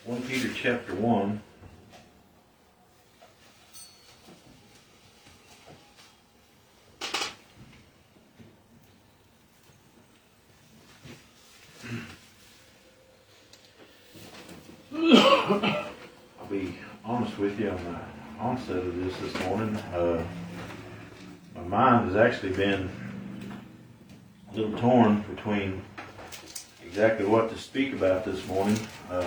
1 Peter chapter 1. I'll be honest with you on the onset of this morning. My mind has actually been a little torn between exactly what to speak about this morning.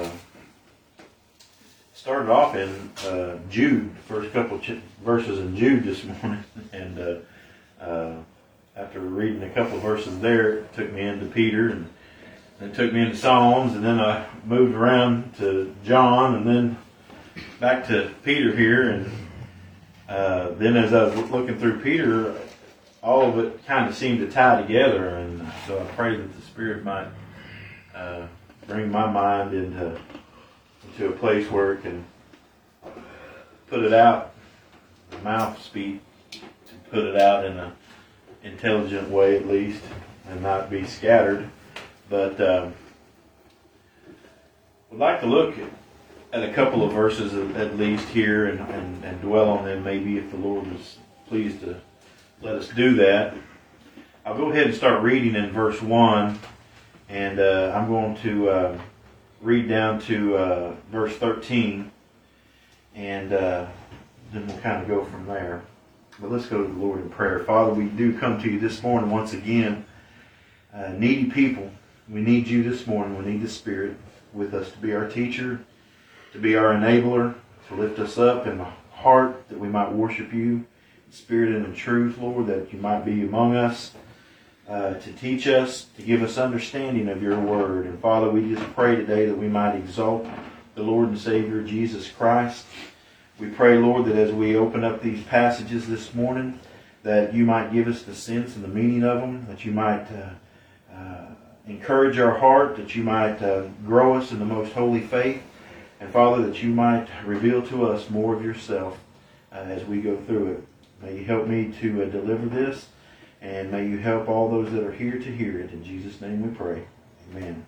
Started off in Jude, the first couple verses in Jude this morning, and after reading a couple verses there, it took me into Peter, and then it took me into Psalms, and then I moved around to John, and then back to Peter here, and then as I was looking through Peter, all of it kind of seemed to tie together, and so I pray that the Spirit might bring my mind into a place where it can put it out, the mouth speak, to put it out in an intelligent way at least, and not be scattered. But we'd like to look at a couple of verses at least here and dwell on them, maybe if the Lord is pleased to let us do that. I'll go ahead and start reading in verse 1, and I'm going to read down to verse 13, and then we'll kind of go from there. But let's go to the Lord in prayer. Father, we do come to you this morning once again, needy people. We need you this morning. We need the Spirit with us to be our teacher, to be our enabler, to lift us up in the heart that we might worship you in spirit and in truth, Lord, that you might be among us, to teach us, to give us understanding of your word. And Father, we just pray today that we might exalt the Lord and Savior Jesus Christ. We pray, Lord, that as we open up these passages this morning, that you might give us the sense and the meaning of them, that you might encourage our heart, that you might grow us in the most holy faith, and Father, that you might reveal to us more of yourself as we go through it. May you help me to deliver this, and may you help all those that are here to hear it. In Jesus' name we pray. Amen.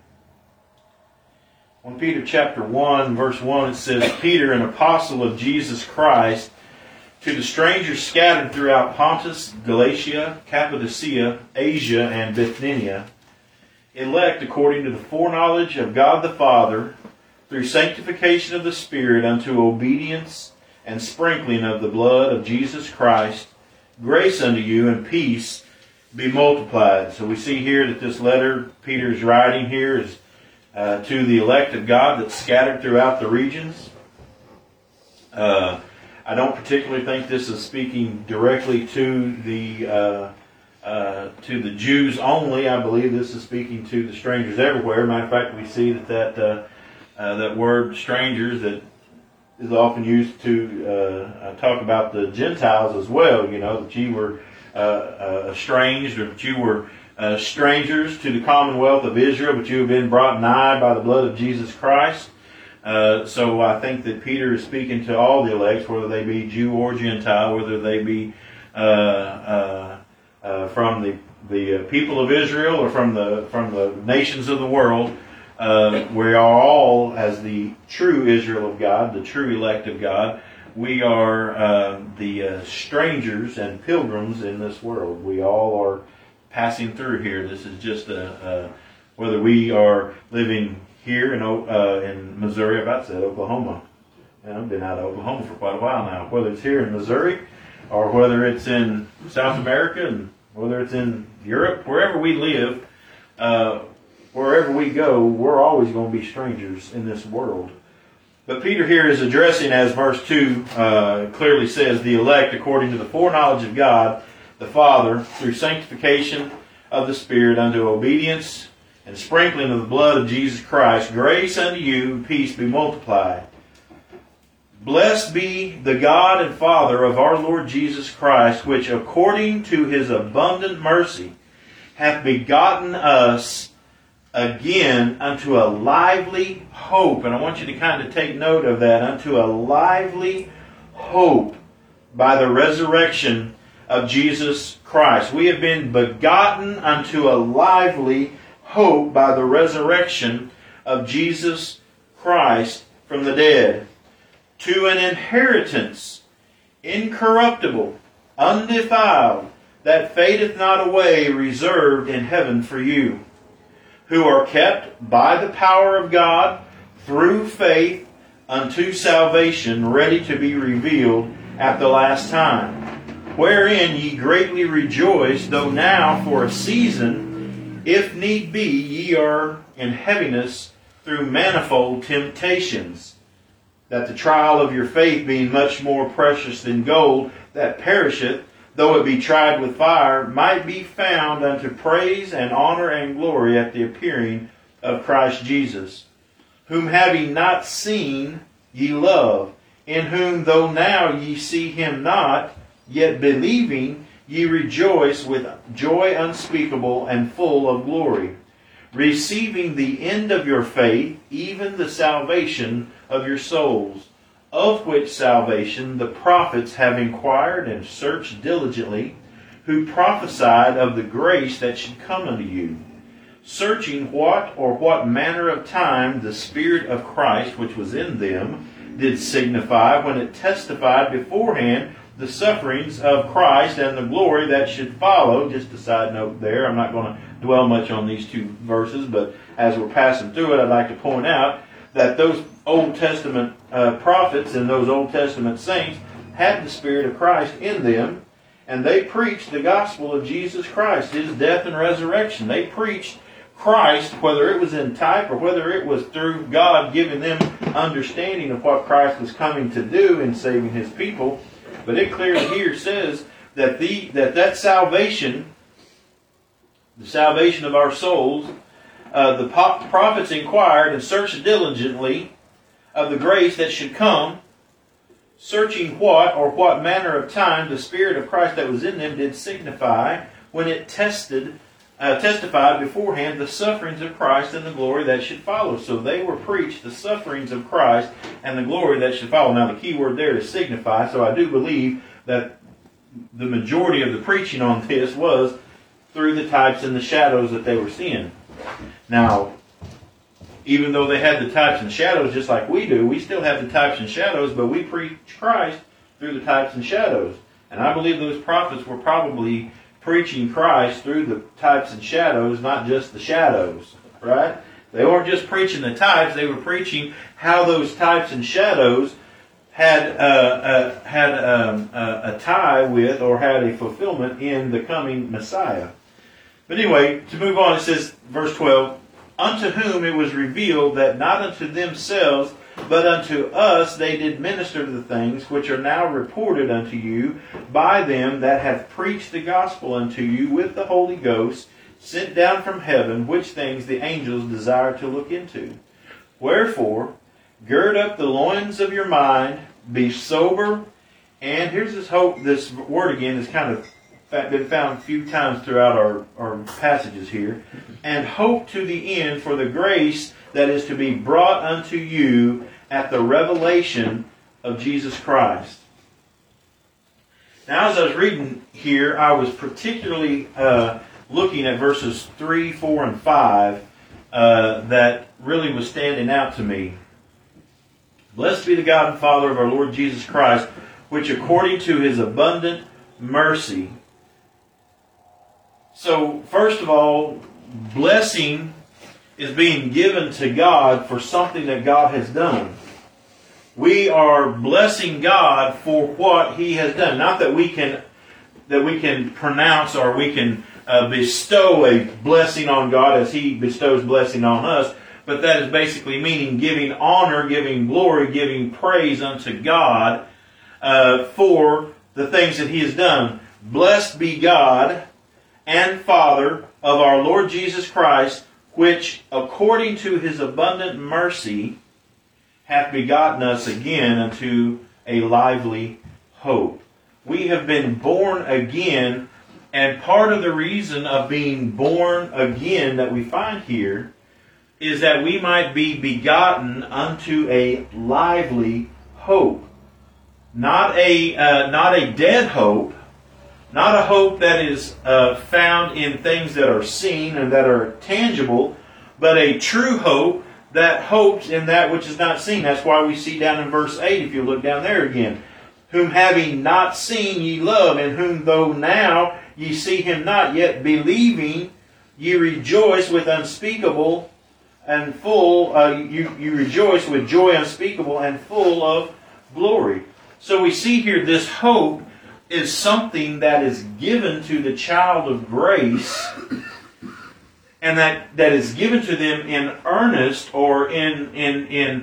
1 Peter chapter 1, verse 1, it says, Peter, an apostle of Jesus Christ, to the strangers scattered throughout Pontus, Galatia, Cappadocia, Asia, and Bithynia, elect according to the foreknowledge of God the Father, through sanctification of the Spirit unto obedience and sprinkling of the blood of Jesus Christ, grace unto you and peace be multiplied. So we see here that this letter Peter's writing here is to the elect of God that's scattered throughout the regions. I don't particularly think this is speaking directly to the Jews only. I believe this is speaking to the strangers everywhere. Matter of fact, we see that word strangers that is often used to talk about the Gentiles as well. You know, that you were estranged, or that you were strangers to the commonwealth of Israel, but you have been brought nigh by the blood of Jesus Christ. So I think that Peter is speaking to all the elect, whether they be Jew or Gentile, whether they be from the people of Israel or from the nations of the world. We are all, as the true Israel of God, the true elect of God, we are the strangers and pilgrims in this world. We all are passing through here. This is just whether we are living here in Missouri, I've about said Oklahoma. And I've been out of Oklahoma for quite a while now. Whether it's here in Missouri, or whether it's in South America, and whether it's in Europe, wherever we live, wherever we go, we're always going to be strangers in this world. But Peter here is addressing, as verse 2 clearly says, the elect according to the foreknowledge of God the Father, through sanctification of the Spirit unto obedience and sprinkling of the blood of Jesus Christ, grace unto you, peace be multiplied. Blessed be the God and Father of our Lord Jesus Christ, which according to his abundant mercy hath begotten us again unto a lively hope. And I want you to kind of take note of that. Unto a lively hope by the resurrection of Jesus Christ. We have been begotten unto a lively hope by the resurrection of Jesus Christ from the dead, to an inheritance incorruptible, undefiled, that fadeth not away, reserved in heaven for you, who are kept by the power of God through faith unto salvation, ready to be revealed at the last time, wherein ye greatly rejoice, though now for a season, if need be, ye are in heaviness through manifold temptations, that the trial of your faith, being much more precious than gold that perisheth, though it be tried with fire, might be found unto praise and honor and glory at the appearing of Christ Jesus, whom having not seen ye love, in whom though now ye see him not, yet believing ye rejoice with joy unspeakable and full of glory, receiving the end of your faith, even the salvation of your souls, of which salvation the prophets have inquired and searched diligently, who prophesied of the grace that should come unto you, searching what manner of time the Spirit of Christ which was in them did signify, when it testified beforehand the sufferings of Christ and the glory that should follow. Just a side note there, I'm not going to dwell much on these two verses, but as we're passing through it, I'd like to point out that those Old Testament prophets and those Old Testament saints had the Spirit of Christ in them, and they preached the gospel of Jesus Christ, His death and resurrection. They preached Christ, whether it was in type or whether it was through God giving them understanding of what Christ was coming to do in saving His people. But it clearly here says that that salvation, the salvation of our souls, the prophets inquired and searched diligently of the grace that should come, searching what manner of time the Spirit of Christ that was in them did signify, when it testified beforehand the sufferings of Christ and the glory that should follow. So they were preached the sufferings of Christ and the glory that should follow. Now the key word there is signify, so I do believe that the majority of the preaching on this was through the types and the shadows that they were seeing. Now, even though they had the types and shadows just like we do, we still have the types and shadows, but we preach Christ through the types and shadows. And I believe those prophets were probably preaching Christ through the types and shadows, not just the shadows, right? They weren't just preaching the types, they were preaching how those types and shadows had a tie with, or had a fulfillment in the coming Messiah. But anyway, to move on, it says, verse 12, unto whom it was revealed that not unto themselves, but unto us they did minister to the things which are now reported unto you by them that have preached the gospel unto you with the Holy Ghost, sent down from heaven, which things the angels desire to look into. Wherefore, gird up the loins of your mind, be sober, and here's this word again is kind of been found a few times throughout our passages here, and hope to the end for the grace that is to be brought unto you at the revelation of Jesus Christ. Now, as I was reading here, I was particularly looking at verses 3, 4, and 5 that really was standing out to me. Blessed be the God and Father of our Lord Jesus Christ, which according to His abundant mercy. So, first of all, blessing is being given to God for something that God has done. We are blessing God for what He has done. Not that we can pronounce or we can bestow a blessing on God as He bestows blessing on us, but that is basically meaning giving honor, giving glory, giving praise unto God for the things that He has done. Blessed be God and Father of our Lord Jesus Christ, which according to His abundant mercy hath begotten us again unto a lively hope. We have been born again, and part of the reason of being born again that we find here is that we might be begotten unto a lively hope. Not a dead hope, not a hope that is found in things that are seen and that are tangible, but a true hope that hopes in that which is not seen. That's why we see down in verse 8, if you look down there again, whom having not seen ye love, and whom though now ye see him not, yet believing ye rejoice with unspeakable and full, you rejoice with joy unspeakable and full of glory. So we see here this hope is something that is given to the child of grace, and that is given to them in earnest or in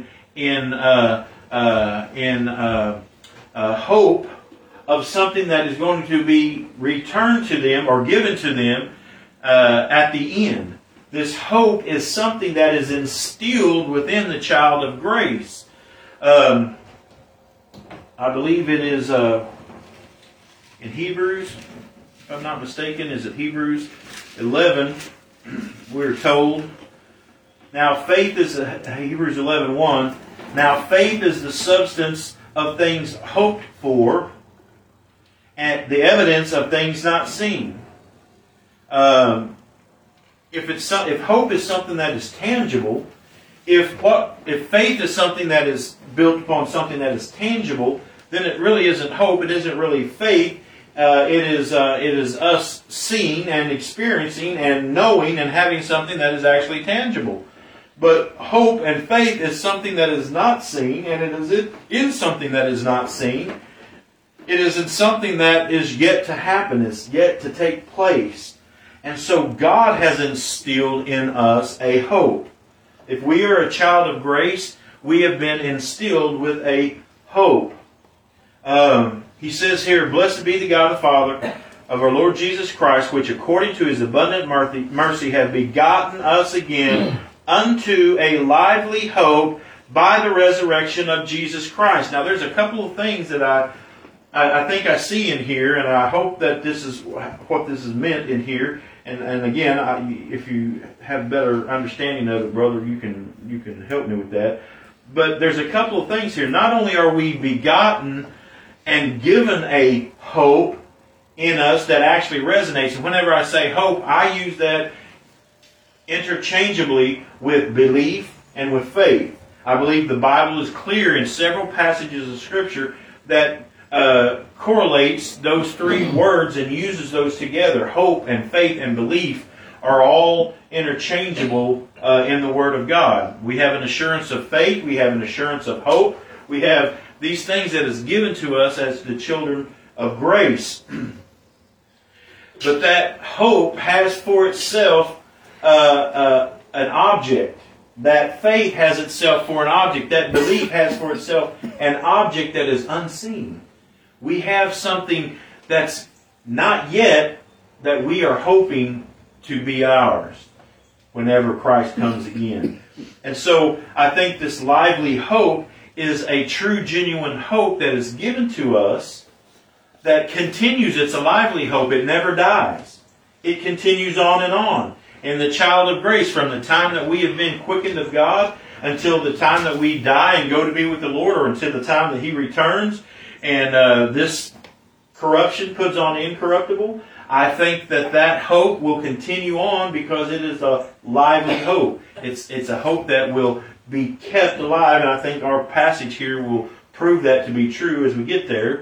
hope of something that is going to be returned to them or given to them at the end. This hope is something that is instilled within the child of grace. I believe it is in Hebrews, if I'm not mistaken, is it Hebrews 11? We're told, now faith is, Hebrews 11:1, now faith is the substance of things hoped for, and the evidence of things not seen. If hope is something that is tangible, if faith is something that is built upon something that is tangible, then it really isn't hope. It isn't really faith. It is us seeing and experiencing and knowing and having something that is actually tangible. But hope and faith is something that is not seen, and it is in something that is not seen. It is in something that is yet to happen, is yet to take place. And so God has instilled in us a hope. If we are a child of grace, we have been instilled with a hope. He says here, blessed be the God and Father of our Lord Jesus Christ, which according to His abundant mercy have begotten us again unto a lively hope by the resurrection of Jesus Christ. Now there's a couple of things that I think I see in here, and I hope that this is what this is meant in here. And again, if you have better understanding of it, brother, you can help me with that. But there's a couple of things here. Not only are we begotten and given a hope in us that actually resonates. And whenever I say hope, I use that interchangeably with belief and with faith. I believe the Bible is clear in several passages of Scripture that correlates those three words and uses those together. Hope and faith and belief are all interchangeable in the Word of God. We have an assurance of faith. We have an assurance of hope. We have these things that is given to us as the children of grace. But that hope has for itself an object. That faith has itself for an object. That belief has for itself an object that is unseen. We have something that's not yet that we are hoping to be ours whenever Christ comes again. And so I think this lively hope is a true, genuine hope that is given to us that continues. It's a lively hope. It never dies. It continues on and on. And the child of grace, from the time that we have been quickened of God until the time that we die and go to be with the Lord, or until the time that He returns, and this corruption puts on incorruptible, I think that hope will continue on because it is a lively hope. It's a hope that will be kept alive, and I think our passage here will prove that to be true as we get there.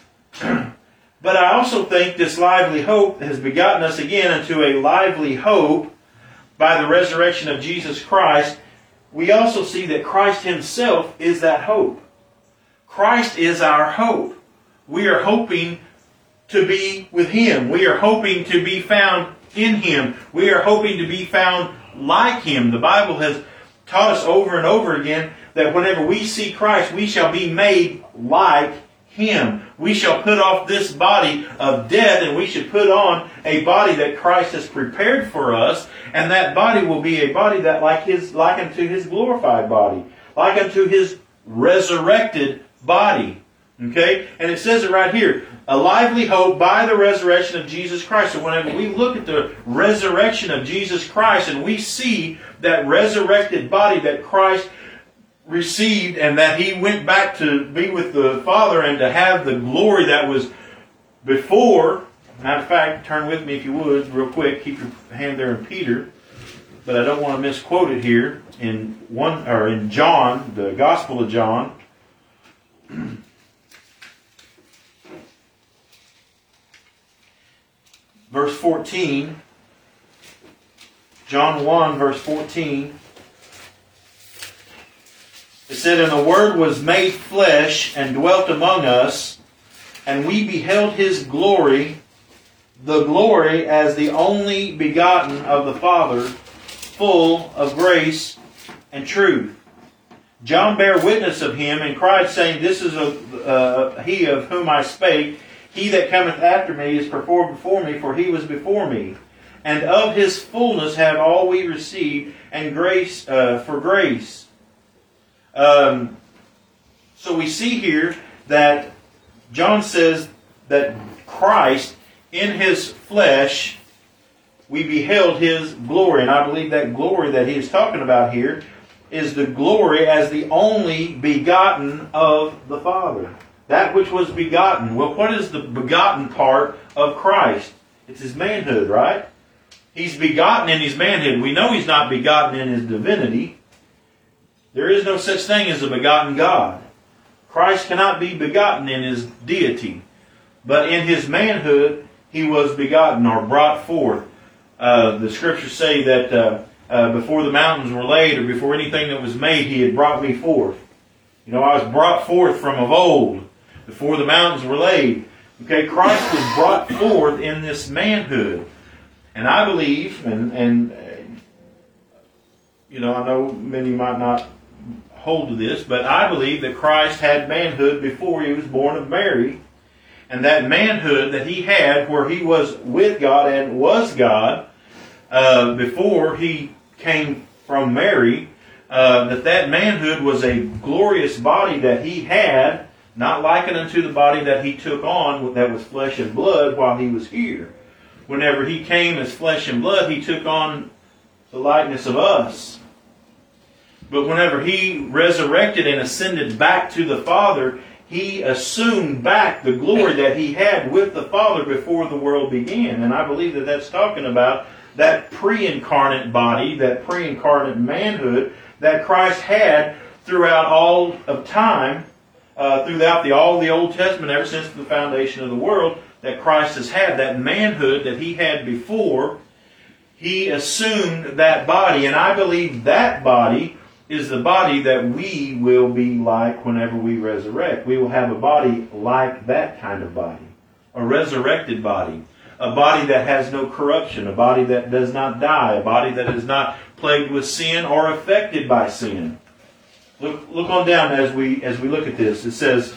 But I also think this lively hope has begotten us again into a lively hope by the resurrection of Jesus Christ. We also see that Christ Himself is that hope. Christ is our hope. We are hoping to be with Him. We are hoping to be found in Him. We are hoping to be found like Him. The Bible has taught us over and over again that whenever we see Christ, we shall be made like Him. We shall put off this body of death, and we should put on a body that Christ has prepared for us, and that body will be a body that like unto His glorified body, like unto His resurrected body. Okay? And it says it right here, a lively hope by the resurrection of Jesus Christ. So whenever we look at the resurrection of Jesus Christ and we see that resurrected body that Christ received and that He went back to be with the Father and to have the glory that was before. Matter of fact, turn with me if you would, real quick. Keep your hand there in Peter. but I don't want to misquote it here. In John, the Gospel of John, verse 14, John 1, verse 14, it said, "And the Word was made flesh and dwelt among us, and we beheld His glory, the glory as the only begotten of the Father, full of grace and truth. John bare witness of Him, and cried, saying, This is He of whom I spake. He that cometh after me is before me, for He was before me. And of His fullness have all we received, and grace for grace." So we see here that John says that Christ, in His flesh, we beheld His glory. And I believe that glory that he is talking about here is the glory as the only begotten of the Father. That which was begotten. Well, what is the begotten part of Christ? It's His manhood, right? He's begotten in His manhood. We know He's not begotten in His divinity. There is no such thing as a begotten God. Christ cannot be begotten in His deity. But in His manhood, He was begotten or brought forth. The Scriptures say that before the mountains were laid or before anything that was made, He had brought me forth. You know, I was brought forth from of old before the mountains were laid. Okay, Christ was brought forth in this manhood. And I believe, and you know, I know many might not hold to this, but I believe that Christ had manhood before He was born of Mary. And that manhood that He had, where He was with God and was God, before He came from Mary, that manhood was a glorious body that He had, not likened unto the body that He took on, that was flesh and blood while He was here. Whenever He came as flesh and blood, He took on the likeness of us. But whenever He resurrected and ascended back to the Father, He assumed back the glory that He had with the Father before the world began. And I believe that that's talking about that pre-incarnate body, that pre-incarnate manhood that Christ had throughout all of time, throughout all the Old Testament, ever since the foundation of the world, that Christ has had. That manhood that He had before, He assumed that body. And I believe that body is the body that we will be like whenever we resurrect. We will have a body like that kind of body. A resurrected body. A body that has no corruption. A body that does not die. A body that is not plagued with sin or affected by sin. Look on down as we look at this. It says,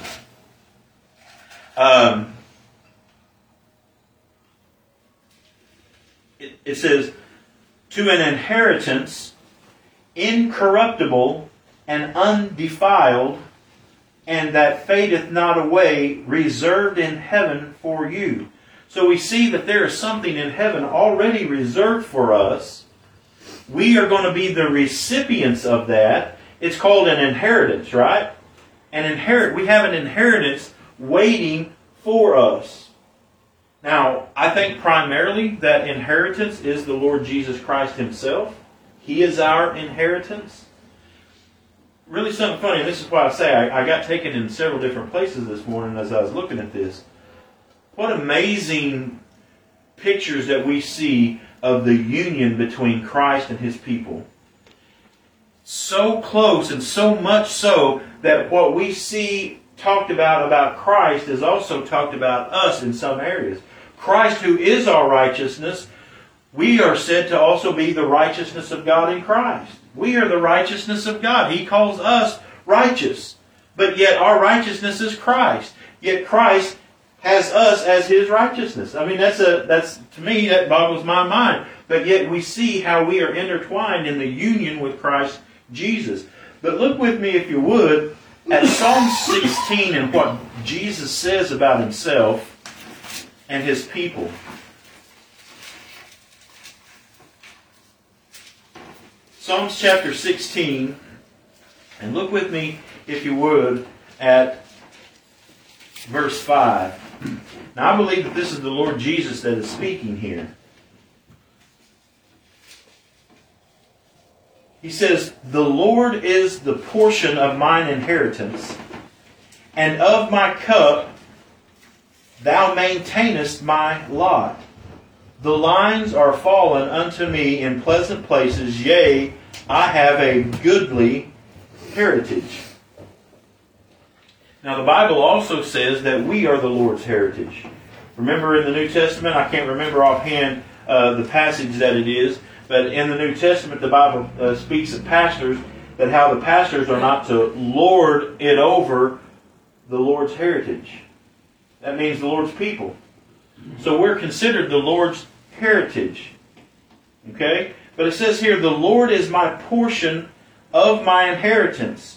it says, to an inheritance incorruptible and undefiled, and that fadeth not away, reserved in heaven for you. So we see that there is something in heaven already reserved for us. We are going to be the recipients of that. It's called an inheritance, right? We have an inheritance waiting for us. Now, I think primarily that inheritance is the Lord Jesus Christ Himself. He is our inheritance. Really something funny, and this is why I say I got taken in several different places this morning as I was looking at this. What amazing pictures that we see of the union between Christ and His people. So close, and so much so that what we see talked about Christ is also talked about us in some areas. Christ, who is our righteousness, we are said to also be the righteousness of God in Christ. We are the righteousness of God. He calls us righteous. But yet our righteousness is Christ. Yet Christ has us as His righteousness. I mean, that's to me, that boggles my mind. But yet we see how we are intertwined in the union with Christ Jesus. But look with me, if you would, at Psalm 16 and what Jesus says about Himself and His people. Psalms chapter 16, and look with me, if you would, at verse 5. Now I believe that this is the Lord Jesus that is speaking here. He says, the Lord is the portion of mine inheritance, and of my cup thou maintainest my lot. The lines are fallen unto me in pleasant places, yea, I have a goodly heritage. Now the Bible also says that we are the Lord's heritage. Remember in the New Testament, I can't remember offhand the passage that it is, but in the New Testament the Bible speaks of pastors, that how the pastors are not to lord it over the Lord's heritage. That means the Lord's people. So we're considered the Lord's heritage. Okay? But it says here, the Lord is my portion of my inheritance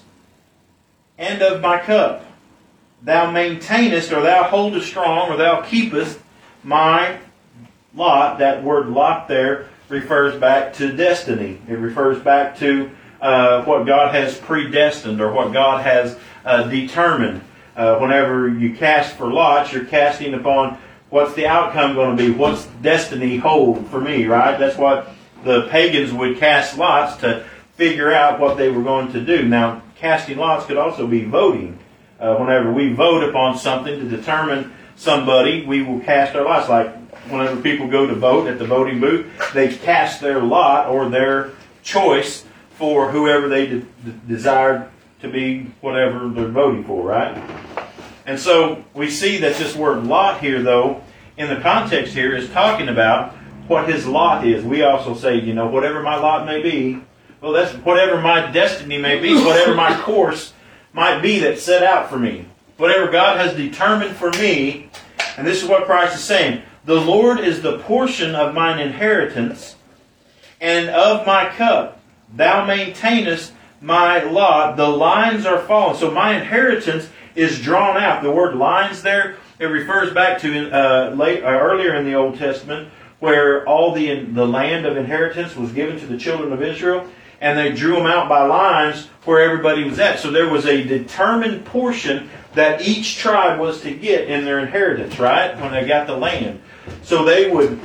and of my cup. Thou maintainest, or thou holdest strong, or thou keepest my lot. That word lot there refers back to destiny. It refers back to what God has predestined, or what God has determined. Whenever you cast for lots, you're casting upon what's the outcome going to be? What's destiny hold for me, right? That's what the pagans would cast lots to figure out what they were going to do. Now, casting lots could also be voting. Whenever we vote upon something to determine somebody, we will cast our lots. Like whenever people go to vote at the voting booth, they cast their lot or their choice for whoever they desire to be whatever they're voting for, right? And so we see that this word lot here, though, in the context here, is talking about what his lot is. We also say, whatever my lot may be, well, that's whatever my destiny may be, whatever my course might be that's set out for me. Whatever God has determined for me, and this is what Christ is saying, the Lord is the portion of mine inheritance and of my cup. Thou maintainest my lot. The lines are fallen. So my inheritance is drawn out. The word lines there, it refers back to earlier in the Old Testament, where all the land of inheritance was given to the children of Israel, and they drew them out by lines where everybody was at. So there was a determined portion that each tribe was to get in their inheritance, right? When they got the land. So they would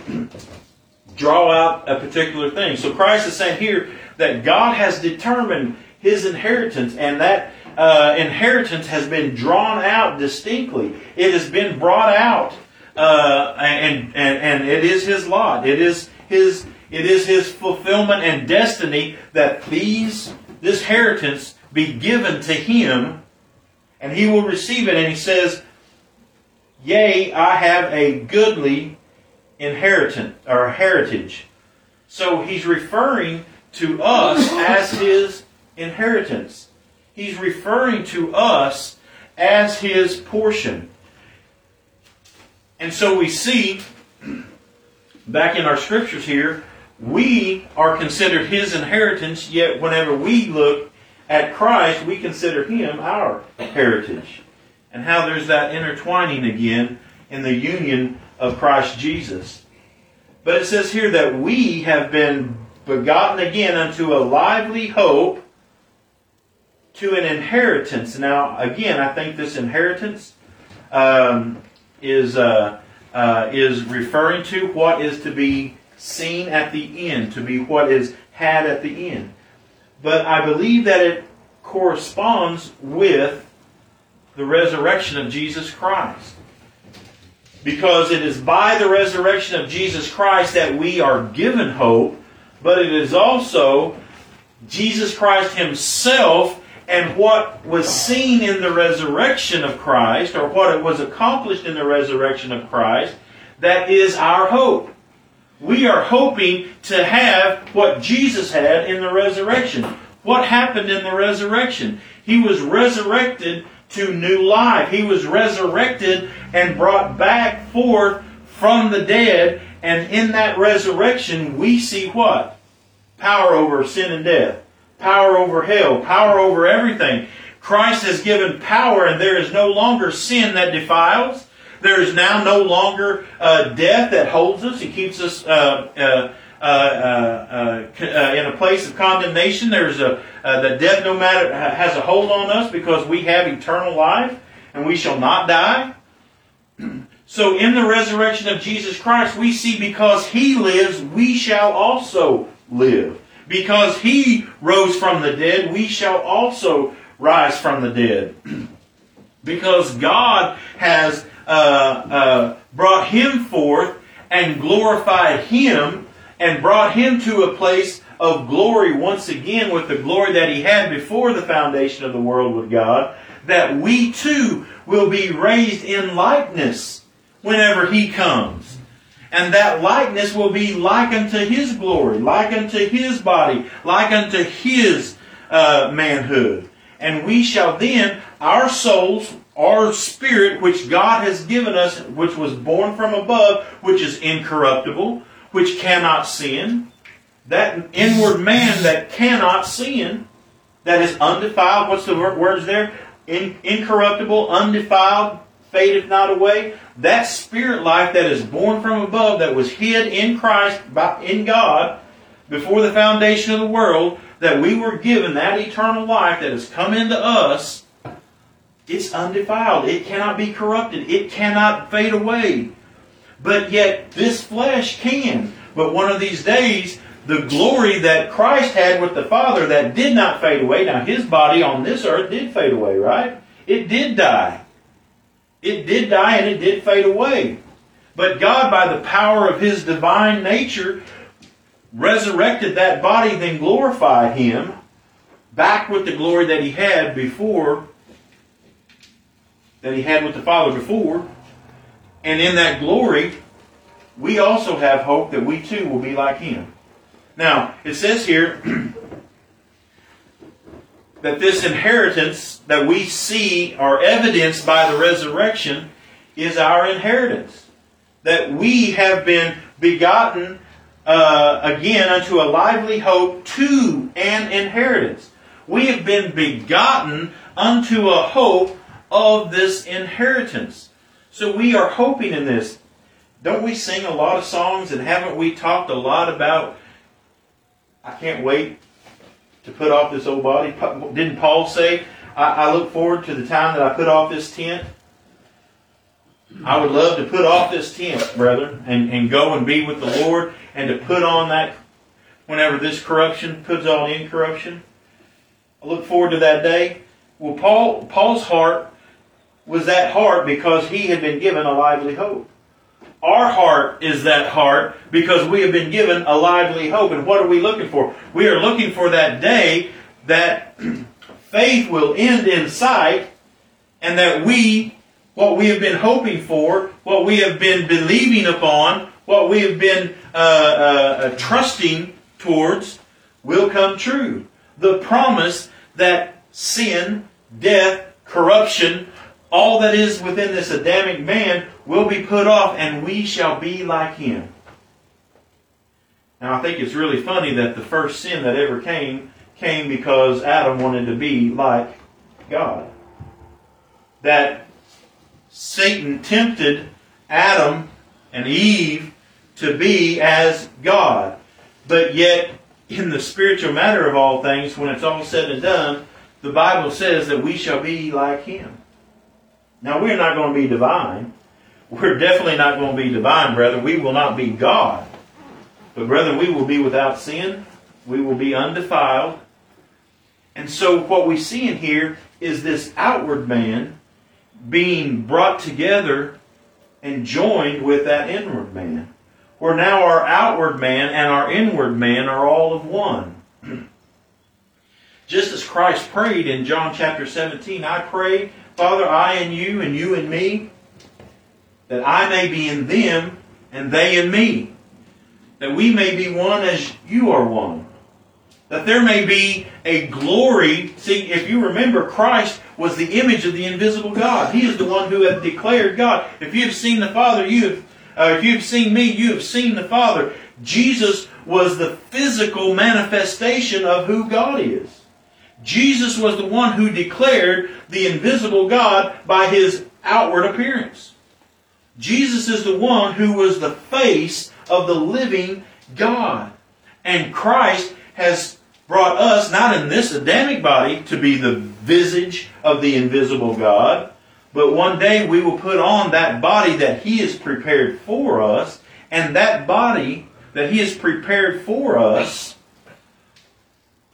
draw out a particular thing. So Christ is saying here that God has determined his inheritance, and that inheritance has been drawn out distinctly. It has been brought out, and it is his lot. It is his fulfillment and destiny that this inheritance be given to him, and he will receive it. And he says, yea, I have a goodly inheritance or heritage. So he's referring to us as his inheritance. He's referring to us as his portion. And so we see, back in our scriptures here, we are considered his inheritance, yet whenever we look at Christ, we consider him our heritage. And how there's that intertwining again in the union of Christ Jesus. But it says here that we have been begotten again unto a lively hope, to an inheritance. Now, again, I think this inheritance is referring to what is to be seen at the end, to be what is had at the end. But I believe that it corresponds with the resurrection of Jesus Christ. Because it is by the resurrection of Jesus Christ that we are given hope, but it is also Jesus Christ himself and what was seen in the resurrection of Christ, or what was accomplished in the resurrection of Christ, that is our hope. We are hoping to have what Jesus had in the resurrection. What happened in the resurrection? He was resurrected to new life. He was resurrected and brought back forth from the dead. And in that resurrection, we see what? Power over sin and death. Power over hell. Power over everything. Christ has given power, and there is no longer sin that defiles. There is now no longer death that holds us. He keeps us in a place of condemnation. There's that death no matter has a hold on us because we have eternal life and we shall not die. So in the resurrection of Jesus Christ, we see because he lives, we shall also live. Because He rose from the dead, we shall also rise from the dead. Because God has brought Him forth and glorified Him and brought Him to a place of glory once again with the glory that He had before the foundation of the world with God, that we too will be raised in likeness whenever He comes. And that likeness will be like unto His glory, like unto His body, like unto His manhood. And we shall then, our souls, our spirit, which God has given us, which was born from above, which is incorruptible, which cannot sin, that inward man that cannot sin, that is undefiled, what's the words there? Incorruptible, undefiled, fadeth not away. That spirit life that is born from above, that was hid in Christ, in God, before the foundation of the world, that we were given, that eternal life that has come into us, it's undefiled. It cannot be corrupted. It cannot fade away. But yet this flesh can. But one of these days, the glory that Christ had with the Father that did not fade away. Now His body on this earth did fade away, right? It did die. It did die and it did fade away. But God, by the power of His divine nature, resurrected that body, then glorified Him back with the glory that He had before, that He had with the Father before. And in that glory, we also have hope that we too will be like Him. Now, it says here that this inheritance that we see or evidenced by the resurrection is our inheritance. That we have been begotten again unto a lively hope to an inheritance. We have been begotten unto a hope of this inheritance. So we are hoping in this. Don't we sing a lot of songs, and haven't we talked a lot about, I can't wait to put off this old body? Didn't Paul say, I look forward to the time that I put off this tent? I would love to put off this tent, brethren, and go and be with the Lord, and to put on that, whenever this corruption puts on incorruption. I look forward to that day. Well, Paul's heart was that heart because he had been given a lively hope. Our heart is that heart because we have been given a lively hope. And what are we looking for? We are looking for that day that faith will end in sight, and that what we have been hoping for, what we have been believing upon, what we have been trusting towards will come true. The promise that sin, death, corruption, all that is within this Adamic man will be put off, and we shall be like Him. Now, I think it's really funny that the first sin that ever came because Adam wanted to be like God. That Satan tempted Adam and Eve to be as God. But yet, in the spiritual matter of all things, when it's all said and done, the Bible says that we shall be like Him. Now, we're not going to be divine. We're definitely not going to be divine, brethren. We will not be God. But, brethren, we will be without sin. We will be undefiled. And so what we see in here is this outward man being brought together and joined with that inward man. Where now our outward man and our inward man are all of one. Just as Christ prayed in John chapter 17, I pray, Father, I and you and me, that I may be in them and they in me. That we may be one as you are one. That there may be a glory. See, if you remember, Christ was the image of the invisible God. He is the one who hath declared God. If you have seen the Father, if you have seen me, you have seen the Father. Jesus was the physical manifestation of who God is. Jesus was the one who declared the invisible God by His outward appearance. Jesus is the one who was the face of the living God. And Christ has brought us, not in this Adamic body, to be the visage of the invisible God, but one day we will put on that body that He has prepared for us, and that body that He has prepared for us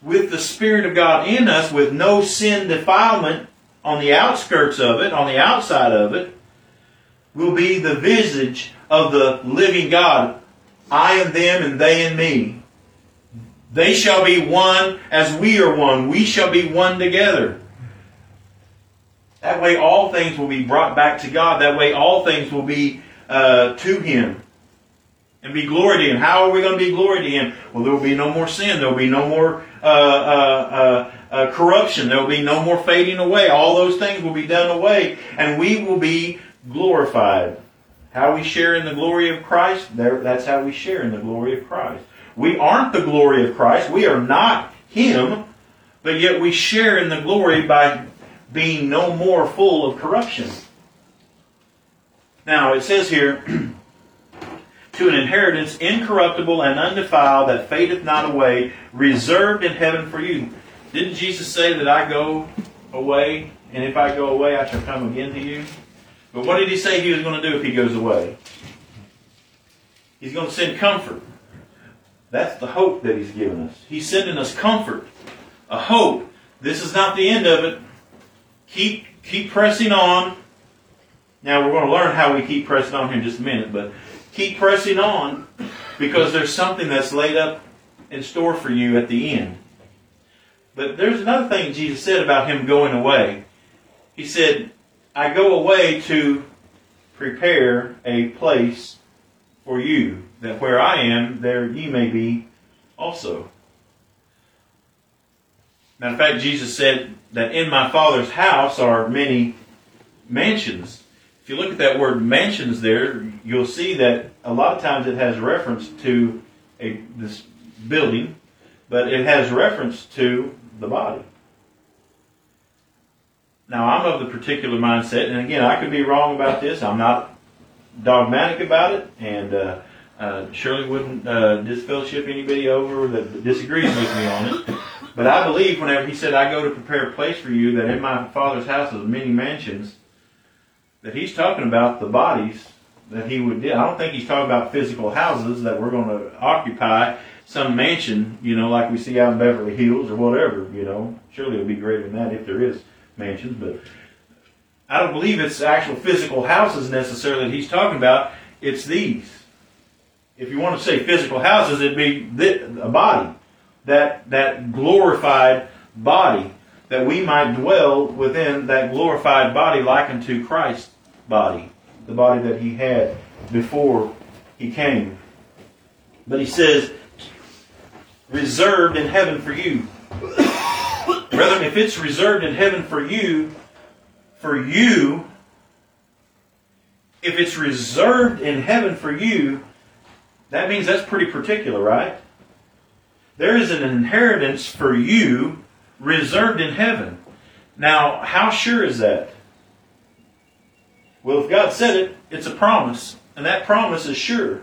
with the Spirit of God in us, with no sin defilement on the outskirts of it, on the outside of it, will be the visage of the living God. I and them and they and me. They shall be one as we are one. We shall be one together. That way all things will be brought back to God. That way all things will be to Him. And be glory to Him. How are we going to be glory to Him? Well, there will be no more sin. There will be no more corruption. There will be no more fading away. All those things will be done away. And we will be glorified. How we share in the glory of Christ, that's how we share in the glory of Christ. We aren't the glory of Christ. We are not Him. But yet we share in the glory by being no more full of corruption. Now it says here, to an inheritance incorruptible and undefiled that fadeth not away, reserved in heaven for you. Didn't Jesus say that I go away, and if I go away I shall come again to you? But what did He say He was going to do if He goes away? He's going to send comfort. That's the hope that He's given us. He's sending us comfort, a hope. This is not the end of it. Keep pressing on. Now we're going to learn how we keep pressing on here in just a minute, but keep pressing on because there's something that's laid up in store for you at the end. But there's another thing Jesus said about Him going away. He said, I go away to prepare a place for you, that where I am, there ye may be also. Matter of fact, Jesus said that in my Father's house are many mansions. If you look at that word mansions there, you'll see that a lot of times it has reference to this building, but it has reference to the body. Now, I'm of the particular mindset, and again, I could be wrong about this. I'm not dogmatic about it, and surely wouldn't disfellowship anybody over that disagrees with me on it. But I believe whenever He said, I go to prepare a place for you, that in my Father's house is many mansions, that He's talking about the bodies that He would do. I don't think He's talking about physical houses that we're going to occupy some mansion, like we see out in Beverly Hills or whatever, Surely it'll be greater than that if there is mansions, but I don't believe it's actual physical houses necessarily that He's talking about. It's these. If you want to say physical houses, it'd be a body. That glorified body, that we might dwell within that glorified body likened to Christ's body, the body that He had before He came. But He says, reserved in heaven for you. Brethren, if it's reserved in heaven for you, if it's reserved in heaven for you, that means that's pretty particular, right? There is an inheritance for you reserved in heaven. Now, how sure is that? Well, if God said it, it's a promise, and that promise is sure.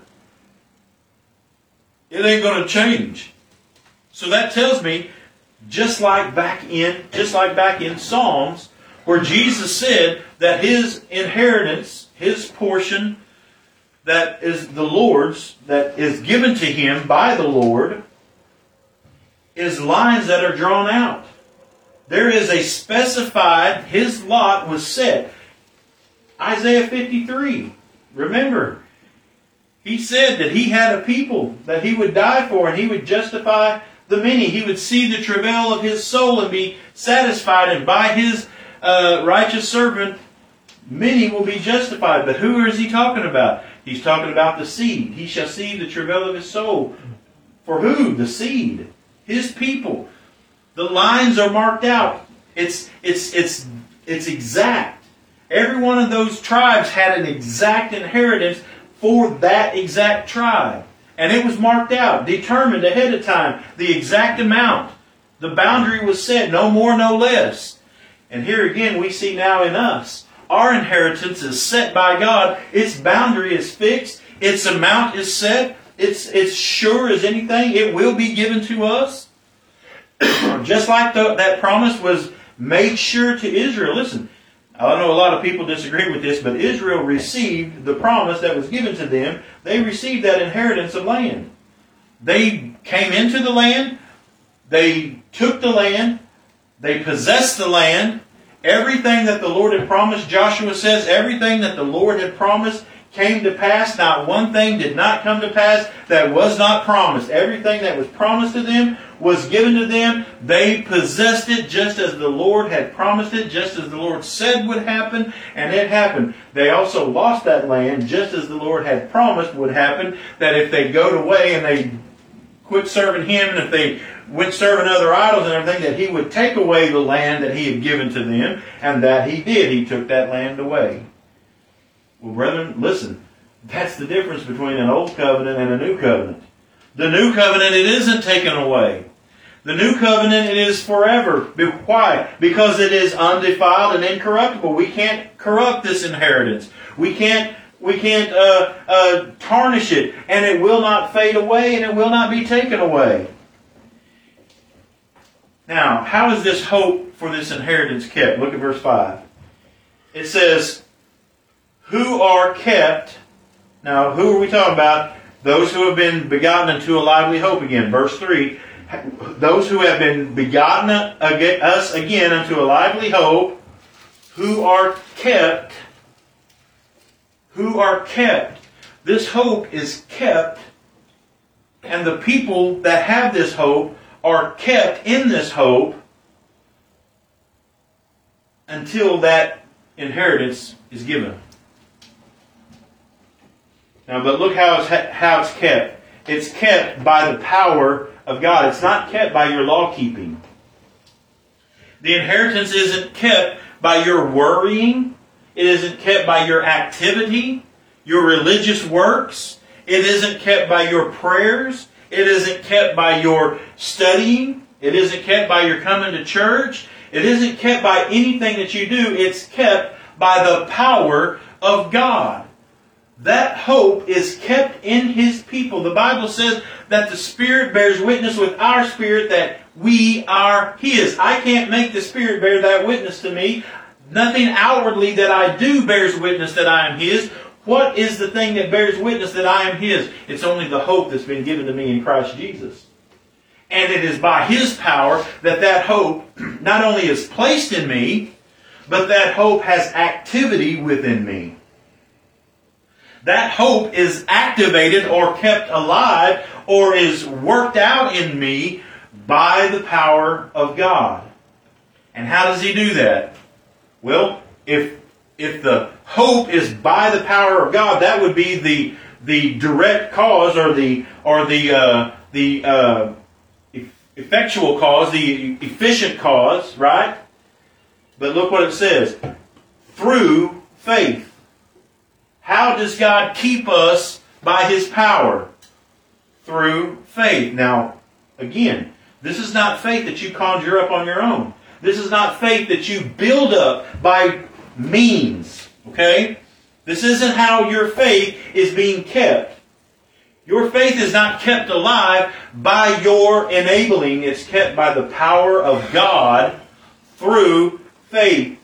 It ain't going to change. So that tells me, just like back in Psalms, where Jesus said that His inheritance, His portion, that is the Lord's, that is given to Him by the Lord, is lines that are drawn out. There is a specified, His lot was set. Isaiah 53. Remember, He said that He had a people that He would die for, and He would justify the many. He would see the travail of His soul and be satisfied, and by His righteous servant, many will be justified. But who is He talking about? He's talking about the seed. He shall see the travail of His soul. For who? The seed. His people. The lines are marked out. It's exact. Every one of those tribes had an exact inheritance for that exact tribe. And it was marked out, determined ahead of time, the exact amount. The boundary was set, no more, no less. And here again we see now in us, our inheritance is set by God. Its boundary is fixed. Its amount is set. It's sure as anything. It will be given to us. Just like that promise was made sure to Israel. Listen, I know a lot of people disagree with this, but Israel received the promise that was given to them. They received that inheritance of land. They came into the land. They took the land. They possessed the land. Everything that the Lord had promised, Joshua says, everything that the Lord had promised came to pass. Not one thing did not come to pass that was not promised. Everything that was promised to them was given to them. They possessed it just as the Lord had promised it, just as the Lord said would happen, and it happened. They also lost that land just as the Lord had promised would happen, that if they go away and they quit serving Him, and if they went serving other idols and everything, that He would take away the land that He had given to them, and that He did. He took that land away. Well, brethren, listen. That's the difference between an old covenant and a new covenant. The new covenant, it isn't taken away. The new covenant, it is forever. Why? Because it is undefiled and incorruptible. We can't corrupt this inheritance. We can't tarnish it, and it will not fade away, and it will not be taken away. Now, how is this hope for this inheritance kept? Look at verse 5. It says, who are kept. Now, who are we talking about? Those who have been begotten unto a lively hope again. Verse 3, those who have been begotten us again unto a lively hope, who are kept. Who are kept. This hope is kept, and the people that have this hope are kept in this hope until that inheritance is given. Now, but look how it's kept. It's kept by the power of God. It's not kept by your law keeping. The inheritance isn't kept by your worrying. It isn't kept by your activity, your religious works. It isn't kept by your prayers. It isn't kept by your studying. It isn't kept by your coming to church. It isn't kept by anything that you do. It's kept by the power of God. That hope is kept in His people. The Bible says that the Spirit bears witness with our spirit that we are His. I can't make the Spirit bear that witness to me. Nothing outwardly that I do bears witness that I am His. What is the thing that bears witness that I am His? It's only the hope that's been given to me in Christ Jesus. And it is by His power that hope not only is placed in me, but that hope has activity within me. That hope is activated or kept alive or is worked out in me by the power of God. And how does He do that? Well, if the hope is by the power of God, that would be the direct cause or the effectual cause, the efficient cause, right? But look what it says. Through faith. How does God keep us by His power? Through faith. Now, again, this is not faith that you conjure up on your own. This is not faith that you build up by means. Okay? This isn't how your faith is being kept. Your faith is not kept alive by your enabling. It's kept by the power of God through faith.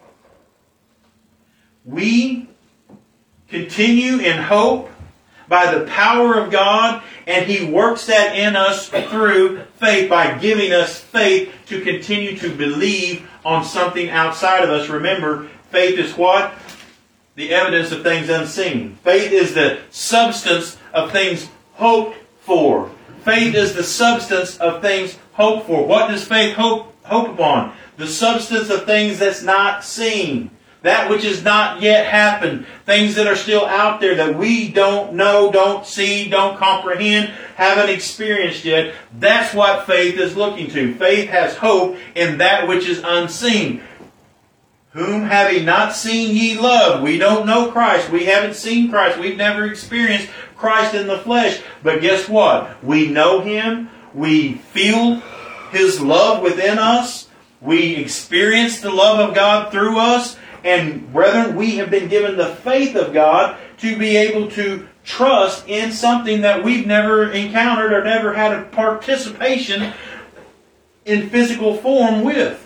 We continue in hope by the power of God, and He works that in us through faith by giving us faith to continue to believe on something outside of us. Remember, faith is what? The evidence of things unseen. Faith is the substance of things hoped for. Faith is the substance of things hoped for. What does faith hope upon? The substance of things that's not seen. That which has not yet happened. Things that are still out there that we don't know, don't see, don't comprehend, haven't experienced yet. That's what faith is looking to. Faith has hope in that which is unseen. Whom having not seen ye love. We don't know Christ. We haven't seen Christ. We've never experienced Christ in the flesh. But guess what? We know Him. We feel His love within us. We experience the love of God through us. And brethren, we have been given the faith of God to be able to trust in something that we've never encountered or never had a participation in physical form with.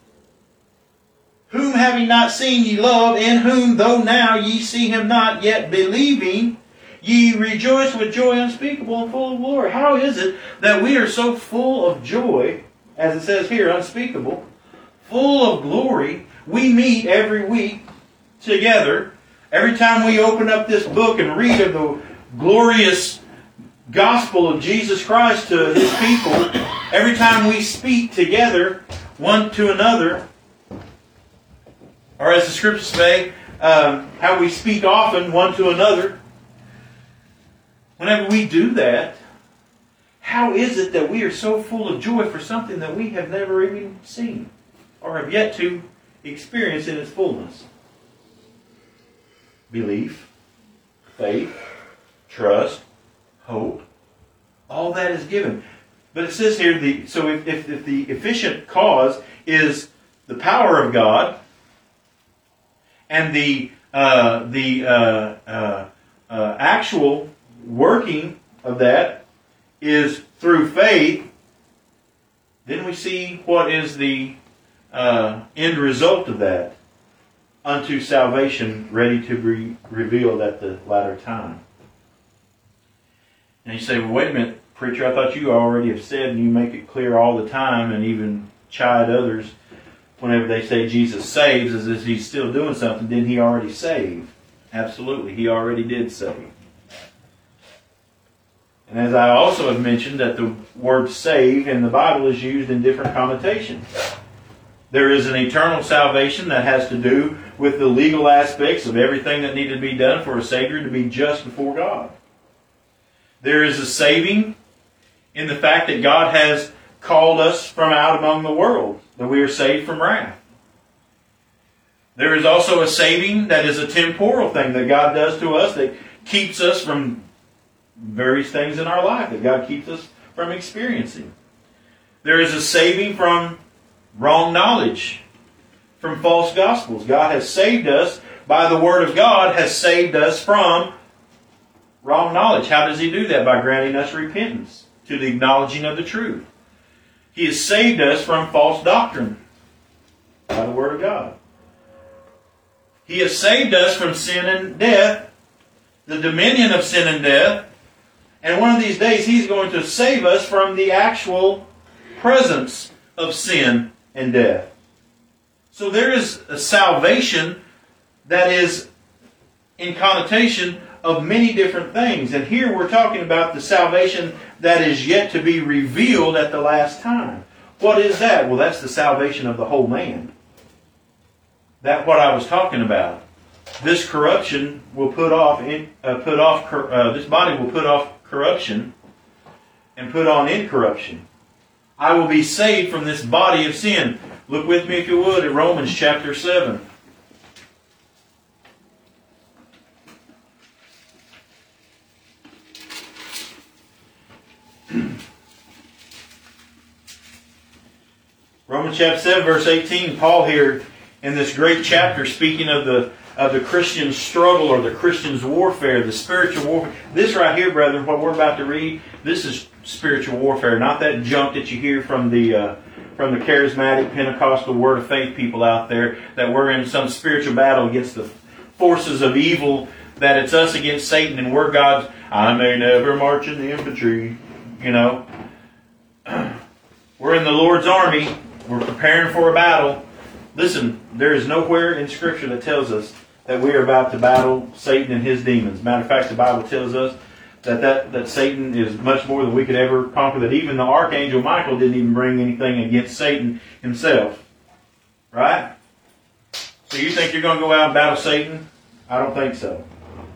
Whom having not seen ye love, in whom though now ye see Him not, yet believing, ye rejoice with joy unspeakable and full of glory. How is it that we are so full of joy, as it says here, unspeakable, full of glory? We meet every week together. Every time we open up this book and read of the glorious gospel of Jesus Christ to His people, every time we speak together one to another, or as the scriptures say, how we speak often one to another, whenever we do that, how is it that we are so full of joy for something that we have never even seen or have yet to experience in its fullness? Belief, faith, trust, hope, all that is given. But it says here, so if the efficient cause is the power of God, and the actual working of that is through faith, then we see what is the end result of that, unto salvation ready to be revealed at the latter time. And you say, well, wait a minute, preacher, I thought you already have said, and you make it clear all the time, and even chide others whenever they say Jesus saves, as if He's still doing something. Didn't He already save? Absolutely, He already did save. And as I also have mentioned, that the word save in the Bible is used in different connotations. There is an eternal salvation that has to do with the legal aspects of everything that needed to be done for a Savior to be just before God. There is a saving in the fact that God has called us from out among the world, that we are saved from wrath. There is also a saving that is a temporal thing that God does to us that keeps us from various things in our life, that God keeps us from experiencing. There is a saving from wrong knowledge, from false gospels. God has saved us by the Word of God, has saved us from wrong knowledge. How does He do that? By granting us repentance to the acknowledging of the truth. He has saved us from false doctrine by the Word of God. He has saved us from sin and death, the dominion of sin and death, and one of these days He's going to save us from the actual presence of sin and death. So there is a salvation that is in connotation of many different things. And here we're talking about the salvation that is yet to be revealed at the last time. What is that? Well, that's the salvation of the whole man. That's what I was talking about. This corruption will this body will put off corruption and put on incorruption. I will be saved from this body of sin. Look with me, if you would, at Romans chapter 7. Romans chapter 7, verse 18, Paul here in this great chapter speaking of the Christian struggle or the Christian's warfare, the spiritual warfare. This right here, brethren, what we're about to read, this is spiritual warfare, not that junk that you hear from the charismatic Pentecostal Word of Faith people out there, that we're in some spiritual battle against the forces of evil, that it's us against Satan and we're God's, I may never march in the infantry, We're in the Lord's army. We're preparing for a battle. Listen, there is nowhere in Scripture that tells us that we are about to battle Satan and his demons. Matter of fact, the Bible tells us that Satan is much more than we could ever conquer, that even the Archangel Michael didn't even bring anything against Satan himself. Right? So you think you're going to go out and battle Satan? I don't think so.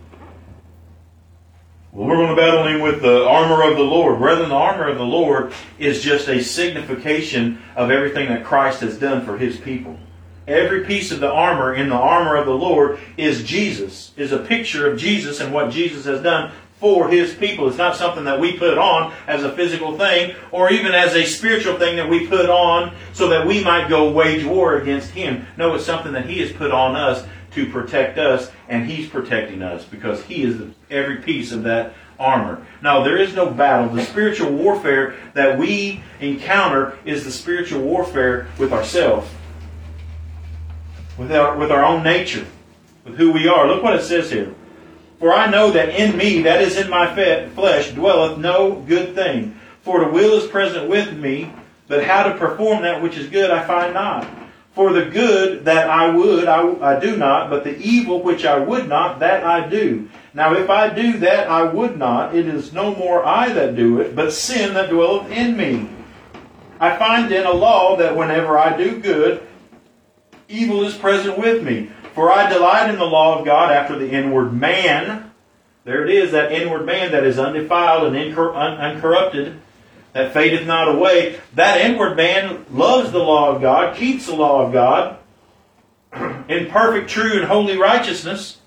Well, we're going to battle him with the armor of the Lord. Brethren, the armor of the Lord is just a signification of everything that Christ has done for His people. Every piece of the armor in the armor of the Lord is Jesus, is a picture of Jesus and what Jesus has done for His people. It's not something that we put on as a physical thing or even as a spiritual thing that we put on so that we might go wage war against Him. No, it's something that He has put on us to protect us, and He's protecting us because He is every piece of that armor. Now, there is no battle. The spiritual warfare that we encounter is the spiritual warfare with ourselves, with our own nature, with who we are. Look what it says here. For I know that in me, that is in my flesh, dwelleth no good thing. For the will is present with me, but how to perform that which is good I find not. For the good that I would, I do not, but the evil which I would not, that I do. Now if I do that I would not, it is no more I that do it, but sin that dwelleth in me. I find then a law that whenever I do good, evil is present with me. For I delight in the law of God after the inward man. There it is, that inward man that is undefiled and uncorrupted, that fadeth not away. That inward man loves the law of God, keeps the law of God, in perfect, true, and holy righteousness.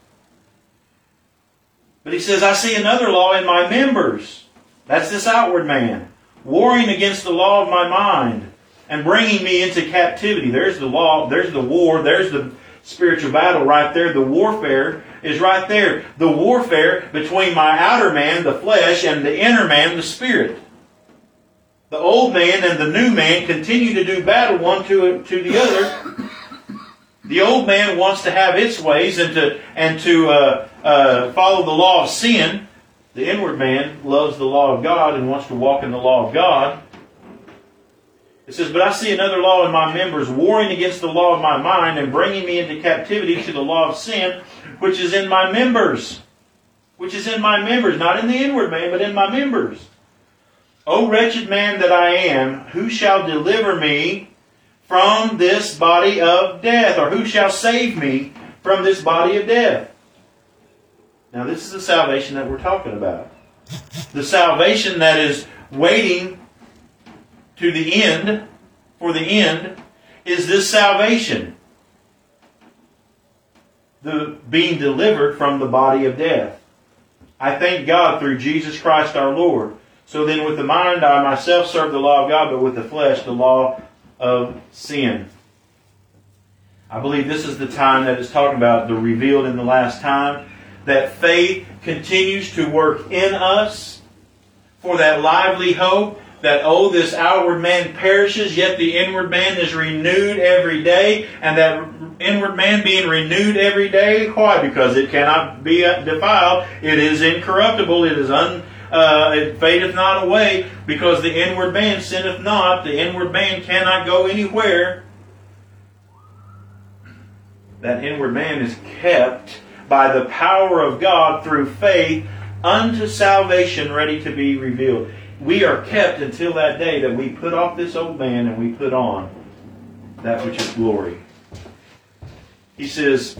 But he says, I see another law in my members. That's this outward man, warring against the law of my mind, and bringing me into captivity. There's the law, there's the war, there's the spiritual battle right there. The warfare is right there. The warfare between my outer man, the flesh, and the inner man, the spirit. The old man and the new man continue to do battle one to the other. The old man wants to have its ways and to follow the law of sin. The inward man loves the law of God and wants to walk in the law of God. It says, but I see another law in my members, warring against the law of my mind and bringing me into captivity to the law of sin, which is in my members. Which is in my members, not in the inward man, but in my members. O wretched man that I am, who shall deliver me from this body of death? Or who shall save me from this body of death? Now this is the salvation that we're talking about. The salvation that is waiting to the end, for the end, is this salvation. The being delivered from the body of death. I thank God through Jesus Christ our Lord. So then with the mind I myself serve the law of God, but with the flesh the law of sin. I believe this is the time that is talking about the revealed in the last time. That faith continues to work in us for that lively hope. That, this outward man perishes, yet the inward man is renewed every day. And that inward man being renewed every day, why? Because it cannot be defiled. It is incorruptible. It is it fadeth not away. Because the inward man sinneth not. The inward man cannot go anywhere. That inward man is kept by the power of God through faith unto salvation, ready to be revealed. We are kept until that day that we put off this old man and we put on that which is glory. He says,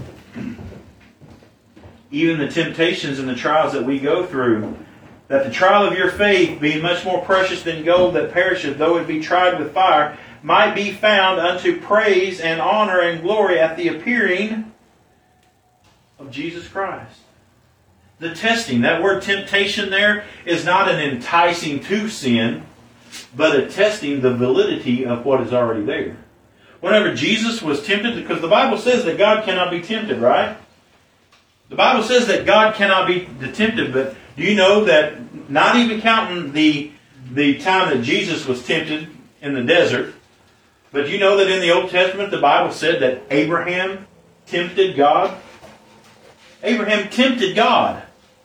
even the temptations and the trials that we go through, that the trial of your faith, being much more precious than gold that perisheth, though it be tried with fire, might be found unto praise and honor and glory at the appearing of Jesus Christ. The testing, that word temptation there is not an enticing to sin, but a testing the validity of what is already there. Whenever Jesus was tempted, because the Bible says that God cannot be tempted, right? The Bible says that God cannot be tempted, but do you know that, not even counting the time that Jesus was tempted in the desert, but do you know that in the Old Testament the Bible said that Abraham tempted God? Abraham tempted God.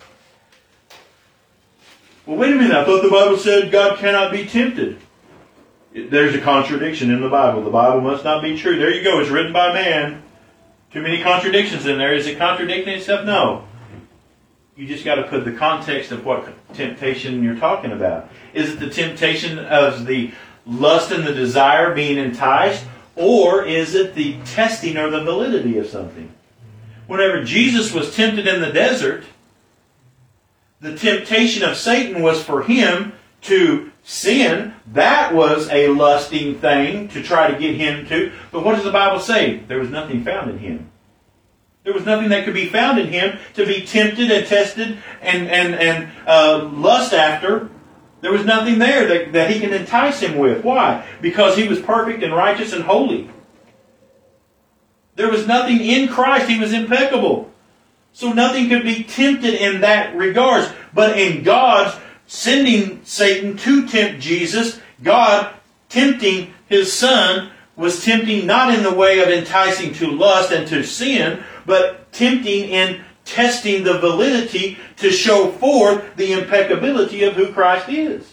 Well, wait a minute. I thought the Bible said God cannot be tempted. There's a contradiction in the Bible. The Bible must not be true. There you go. It's written by man. Too many contradictions in there. Is it contradicting itself? No. You just got to put the context of what temptation you're talking about. Is it the temptation of the lust and the desire being enticed? Or is it the testing or the validity of something? Whenever Jesus was tempted in the desert, the temptation of Satan was for him to sin. That was a lusting thing to try to get him to. But what does the Bible say? There was nothing found in him. There was nothing that could be found in him to be tempted and tested and lust after. There was nothing there that he can entice him with. Why? Because he was perfect and righteous and holy. There was nothing in Christ. He was impeccable. So nothing could be tempted in that regards. But in God's sending Satan to tempt Jesus, God tempting His Son was tempting not in the way of enticing to lust and to sin, but tempting in testing the validity to show forth the impeccability of who Christ is.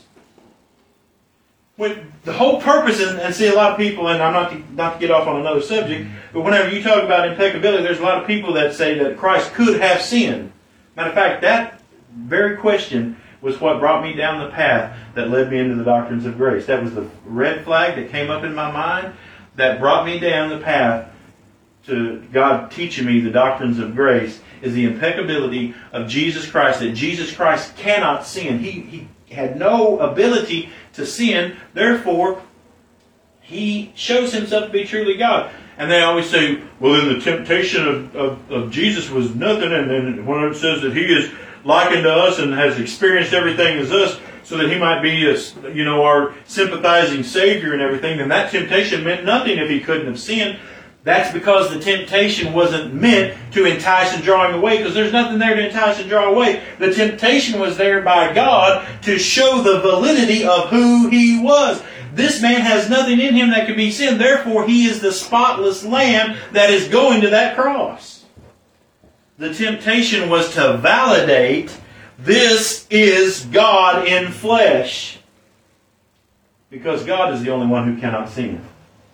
When the whole purpose, and see a lot of people, and I'm not to get off on another subject, but whenever you talk about impeccability, there's a lot of people that say that Christ could have sinned. Matter of fact, that very question was what brought me down the path that led me into the doctrines of grace. That was the red flag that came up in my mind that brought me down the path to God teaching me the doctrines of grace, is the impeccability of Jesus Christ, that Jesus Christ cannot sin. He had no ability to sin, therefore He shows Himself to be truly God. And they always say, well, then the temptation of Jesus was nothing, and then when it says that He is likened to us and has experienced everything as us, so that He might be our sympathizing Savior and everything, then that temptation meant nothing if He couldn't have sinned. That's because the temptation wasn't meant to entice and draw Him away, because there's nothing there to entice and draw away. The temptation was there by God to show the validity of who He was. This man has nothing in him that can be sin. Therefore, He is the spotless Lamb that is going to that cross. The temptation was to validate this is God in flesh, because God is the only one who cannot sin.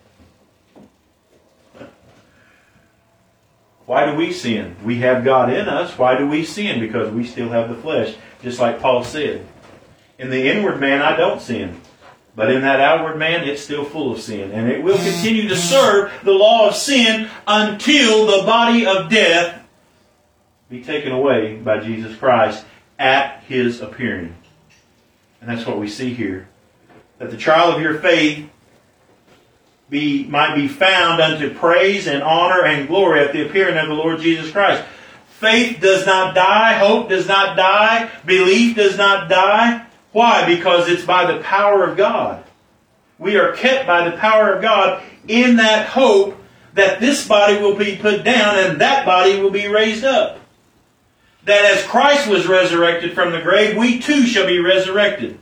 Why do we sin? We have God in us. Why do we sin? Because we still have the flesh. Just like Paul said. In the inward man I don't sin. But in that outward man it's still full of sin. And it will continue to serve the law of sin until the body of death be taken away by Jesus Christ at His appearing. And that's what we see here. That the trial of your faith might be found unto praise and honor and glory at the appearing of the Lord Jesus Christ. Faith does not die. Hope does not die. Belief does not die. Why? Because it's by the power of God. We are kept by the power of God in that hope that this body will be put down and that body will be raised up. That as Christ was resurrected from the grave, we too shall be resurrected.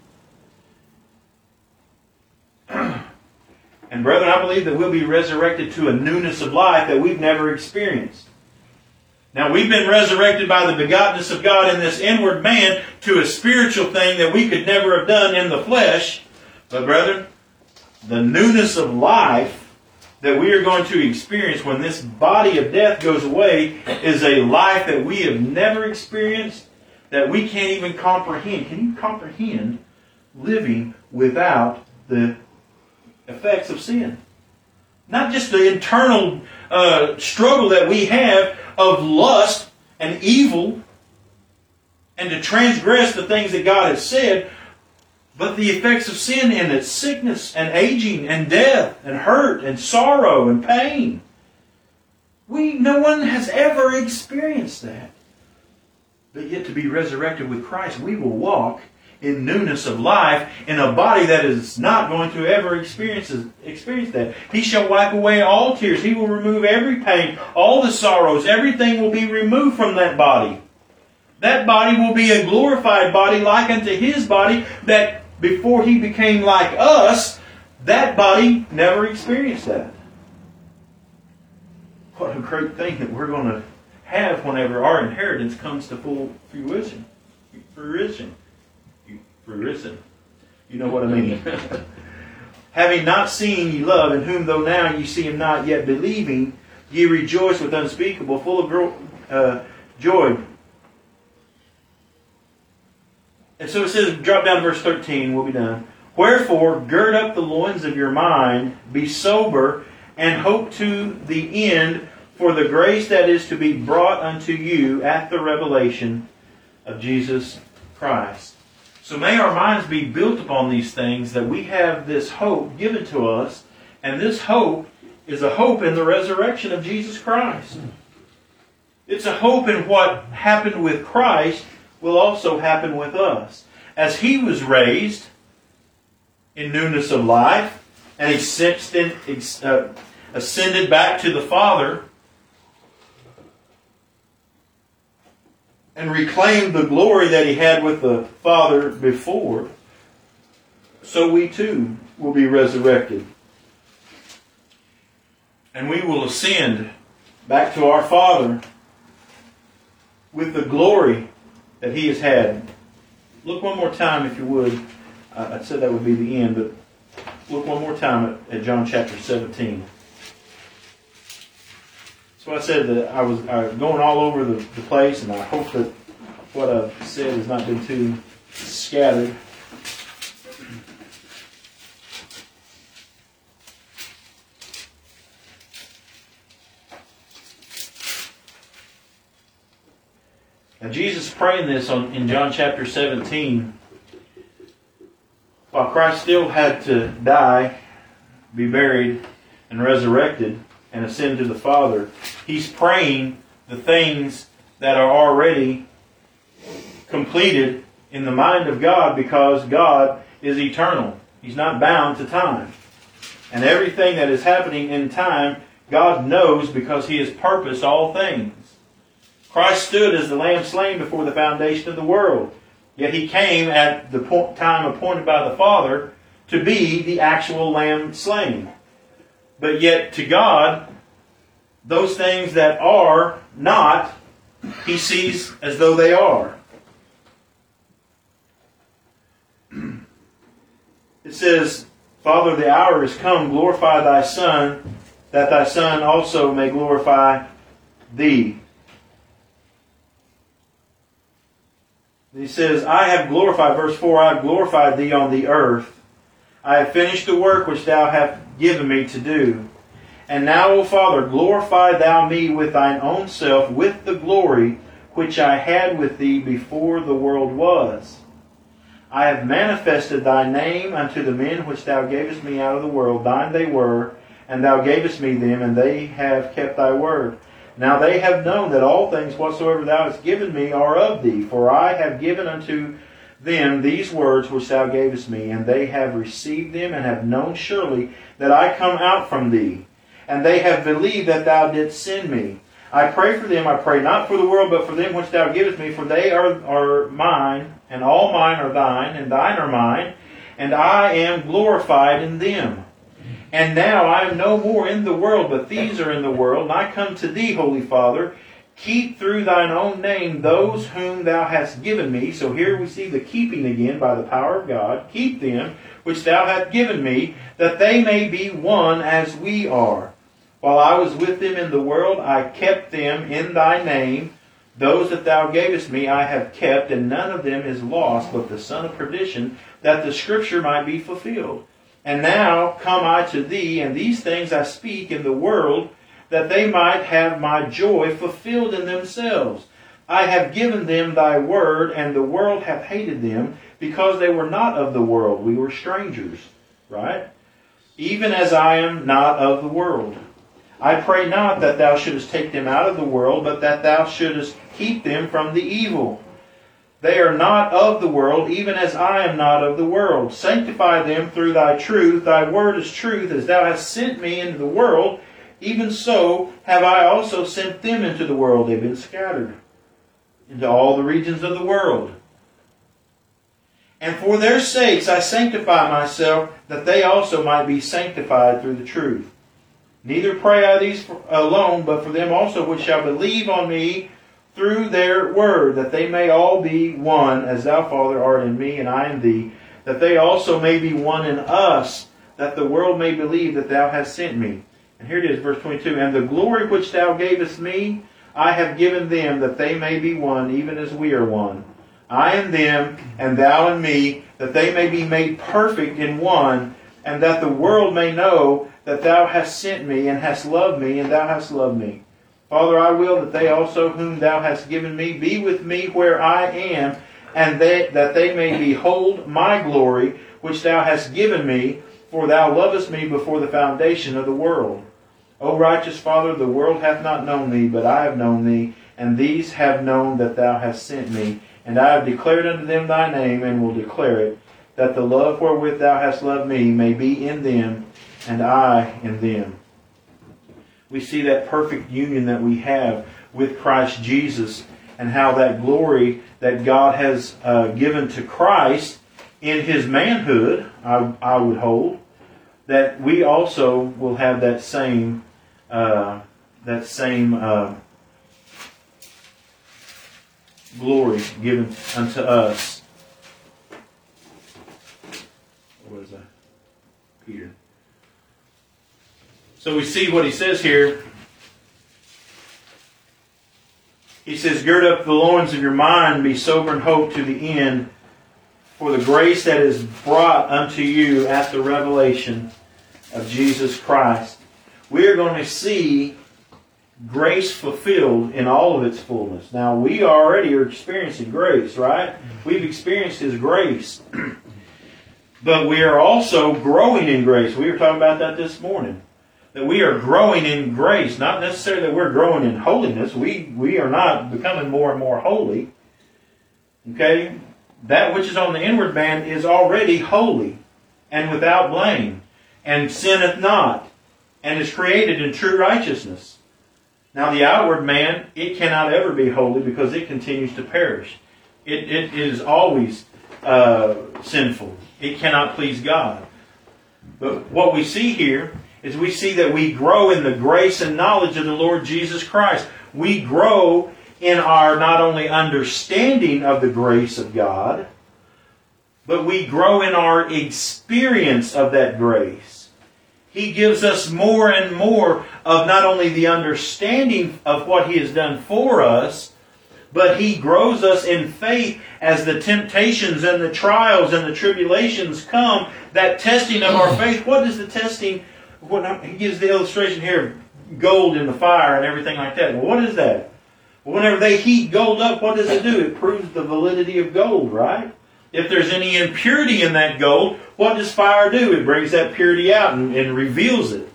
And brethren, I believe that we'll be resurrected to a newness of life that we've never experienced. Now, we've been resurrected by the begottenness of God in this inward man to a spiritual thing that we could never have done in the flesh. But brethren, the newness of life that we are going to experience when this body of death goes away is a life that we have never experienced, that we can't even comprehend. Can you comprehend living without the effects of sin? Not just the internal struggle that we have of lust and evil and to transgress the things that God has said, but the effects of sin in its sickness and aging and death and hurt and sorrow and pain. No one has ever experienced that. But yet to be resurrected with Christ, we will walk in newness of life, in a body that is not going to ever experience that. He shall wipe away all tears. He will remove every pain, all the sorrows. Everything will be removed from that body. That body will be a glorified body like unto His body, that before He became like us, that body never experienced that. What a great thing that we're going to have whenever our inheritance comes to full fruition. You know what I mean. Having not seen ye love, in whom though now ye see Him not, yet believing, ye rejoice with unspeakable, full of joy. And so it says, drop down to verse 13, we'll be done. Wherefore, gird up the loins of your mind, be sober, and hope to the end for the grace that is to be brought unto you at the revelation of Jesus Christ. So may our minds be built upon these things, that we have this hope given to us, and this hope is a hope in the resurrection of Jesus Christ. It's a hope in what happened with Christ will also happen with us. As He was raised in newness of life and ascended back to the Father and reclaimed the glory that He had with the Father before, so we too will be resurrected. And we will ascend back to our Father with the glory that He has had. Look one more time, if you would. I said that would be the end, but look one more time at John chapter 17. So I said that I was going all over the place, and I hope that what I've said has not been too scattered. Now Jesus praying this in John chapter 17, while Christ still had to die, be buried, and resurrected, and ascend to the Father, He's praying the things that are already completed in the mind of God, because God is eternal. He's not bound to time. And everything that is happening in time, God knows, because He has purposed all things. Christ stood as the Lamb slain before the foundation of the world. Yet He came at the time appointed by the Father to be the actual Lamb slain. But yet to God, those things that are not, He sees as though they are. It says, Father, the hour is come, glorify Thy Son, that Thy Son also may glorify Thee. He says, I have glorified, verse 4, I have glorified Thee on the earth. I have finished the work which Thou hast given me to do. And now, O Father, glorify Thou me with Thine own self, with the glory which I had with Thee before the world was. I have manifested Thy name unto the men which Thou gavest me out of the world. Thine they were, and Thou gavest me them, and they have kept Thy word. Now they have known that all things whatsoever Thou hast given me are of Thee. For I have given unto them these words which Thou gavest me, and they have received them, and have known surely that I come out from Thee. And they have believed that Thou didst send me. I pray for them, I pray not for the world, but for them which Thou givest me, for they are mine, and all mine are Thine, and Thine are mine, and I am glorified in them. And now I am no more in the world, but these are in the world, and I come to Thee, Holy Father. Keep through Thine own name those whom Thou hast given me. So here we see the keeping again by the power of God. Keep them which Thou hast given me, that they may be one as we are. While I was with them in the world, I kept them in Thy name. Those that Thou gavest me I have kept, and none of them is lost, but the son of perdition, that the Scripture might be fulfilled. And now come I to Thee, and these things I speak in the world, that they might have my joy fulfilled in themselves. I have given them Thy word, and the world hath hated them, because they were not of the world. We were strangers, right? Even as I am not of the world. I pray not that Thou shouldest take them out of the world, but that Thou shouldest keep them from the evil. They are not of the world, even as I am not of the world. Sanctify them through Thy truth. Thy word is truth. As Thou hast sent me into the world, even so have I also sent them into the world. They've been scattered into all the regions of the world. And for their sakes I sanctify myself, that they also might be sanctified through the truth. Neither pray I these alone, but for them also which shall believe on me through their word, that they may all be one, as Thou, Father, art in me, and I in Thee, that they also may be one in us, that the world may believe that Thou hast sent me. And here it is, verse 22. And the glory which Thou gavest me, I have given them, that they may be one, even as we are one. I in them, and Thou in me, that they may be made perfect in one, and that the world may know that Thou hast sent me, and hast loved me, and Thou hast loved me. Father, I will that they also whom Thou hast given me be with me where I am, and that they may behold my glory, which Thou hast given me, for Thou lovest me before the foundation of the world. O righteous Father, the world hath not known Thee, but I have known Thee, and these have known that Thou hast sent me. And I have declared unto them Thy name, and will declare it, that the love wherewith Thou hast loved me may be in them, and I in them. We see that perfect union that we have with Christ Jesus, and how that glory that God has given to Christ in His manhood, I would hold, that we also will have that same glory given unto us. What is that? Peter. So we see what he says here. He says, gird up the loins of your mind, be sober in hope to the end, for the grace that is brought unto you at the revelation of Jesus Christ. We are going to see grace fulfilled in all of its fullness. Now, we already are experiencing grace, right? We've experienced His grace. But we are also growing in grace. We were talking about that this morning. That we are growing in grace. Not necessarily that we're growing in holiness. We are not becoming more and more holy. Okay? That which is on the inward man is already holy and without blame, and sinneth not, and is created in true righteousness. Now the outward man, it cannot ever be holy because it continues to perish. It is always sinful. It cannot please God. But what we see here is we see that we grow in the grace and knowledge of the Lord Jesus Christ. We grow in our not only understanding of the grace of God, but we grow in our experience of that grace. He gives us more and more of not only the understanding of what He has done for us, but He grows us in faith as the temptations and the trials and the tribulations come, that testing of our faith. What is the testing? He gives the illustration here of gold in the fire and everything like that. Well, what is that? Whenever they heat gold up, what does it do? It proves the validity of gold, right? If there's any impurity in that gold, what does fire do? It brings that purity out and reveals it.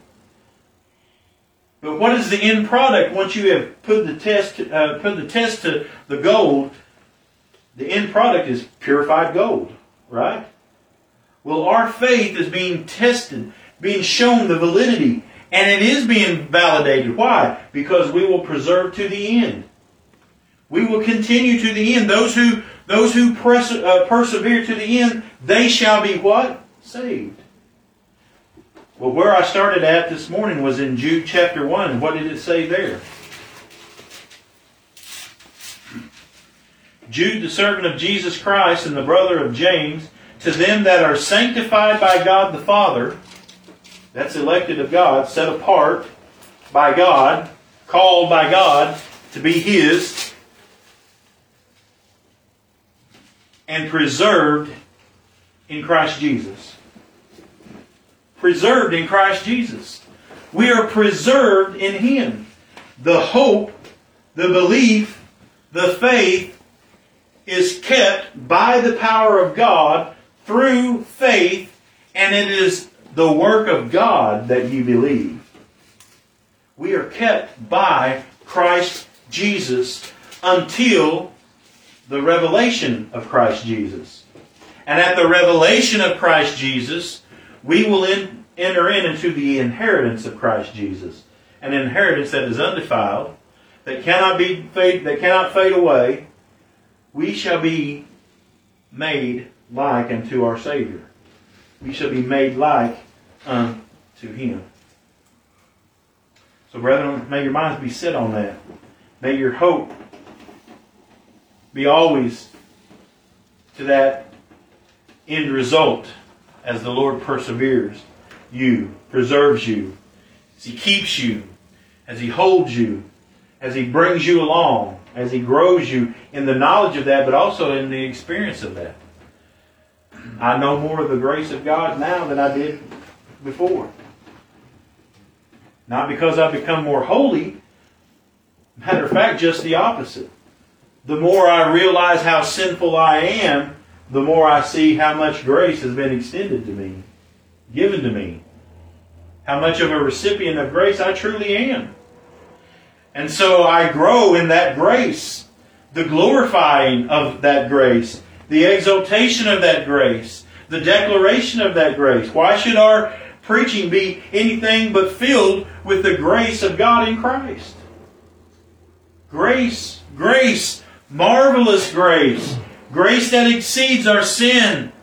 But what is the end product once you have put the test to the gold? The end product is purified gold, right? Well, our faith is being tested, being shown the validity, and it is being validated. Why? Because we will preserve to the end. We will continue to the end. Those who persevere to the end, they shall be what? Saved. Well, where I started at this morning was in Jude chapter 1. What did it say there? Jude, the servant of Jesus Christ and the brother of James, to them that are sanctified by God the Father, that's elected of God, set apart by God, called by God to be His, and preserved in Christ Jesus. Preserved in Christ Jesus. We are preserved in Him. The hope, the belief, the faith is kept by the power of God through faith, and it is the work of God that you believe. We are kept by Christ Jesus until the revelation of Christ Jesus. And at the revelation of Christ Jesus, we will enter into the inheritance of Christ Jesus. An inheritance that is undefiled, that cannot fade away. We shall be made like unto our Savior. We shall be made like unto Him. So brethren, may your minds be set on that. May your hope be always to that end result as the Lord perseveres you, preserves you, as He keeps you, as He holds you, as He brings you along, as He grows you in the knowledge of that, but also in the experience of that. I know more of the grace of God now than I did before. Not because I've become more holy. Matter of fact, just the opposite. The more I realize how sinful I am, the more I see how much grace has been extended to me, given to me. How much of a recipient of grace I truly am. And so I grow in that grace, the glorifying of that grace, the exaltation of that grace, the declaration of that grace. Why should our preaching be anything but filled with the grace of God in Christ? Grace, grace, marvelous grace, grace that exceeds our sin.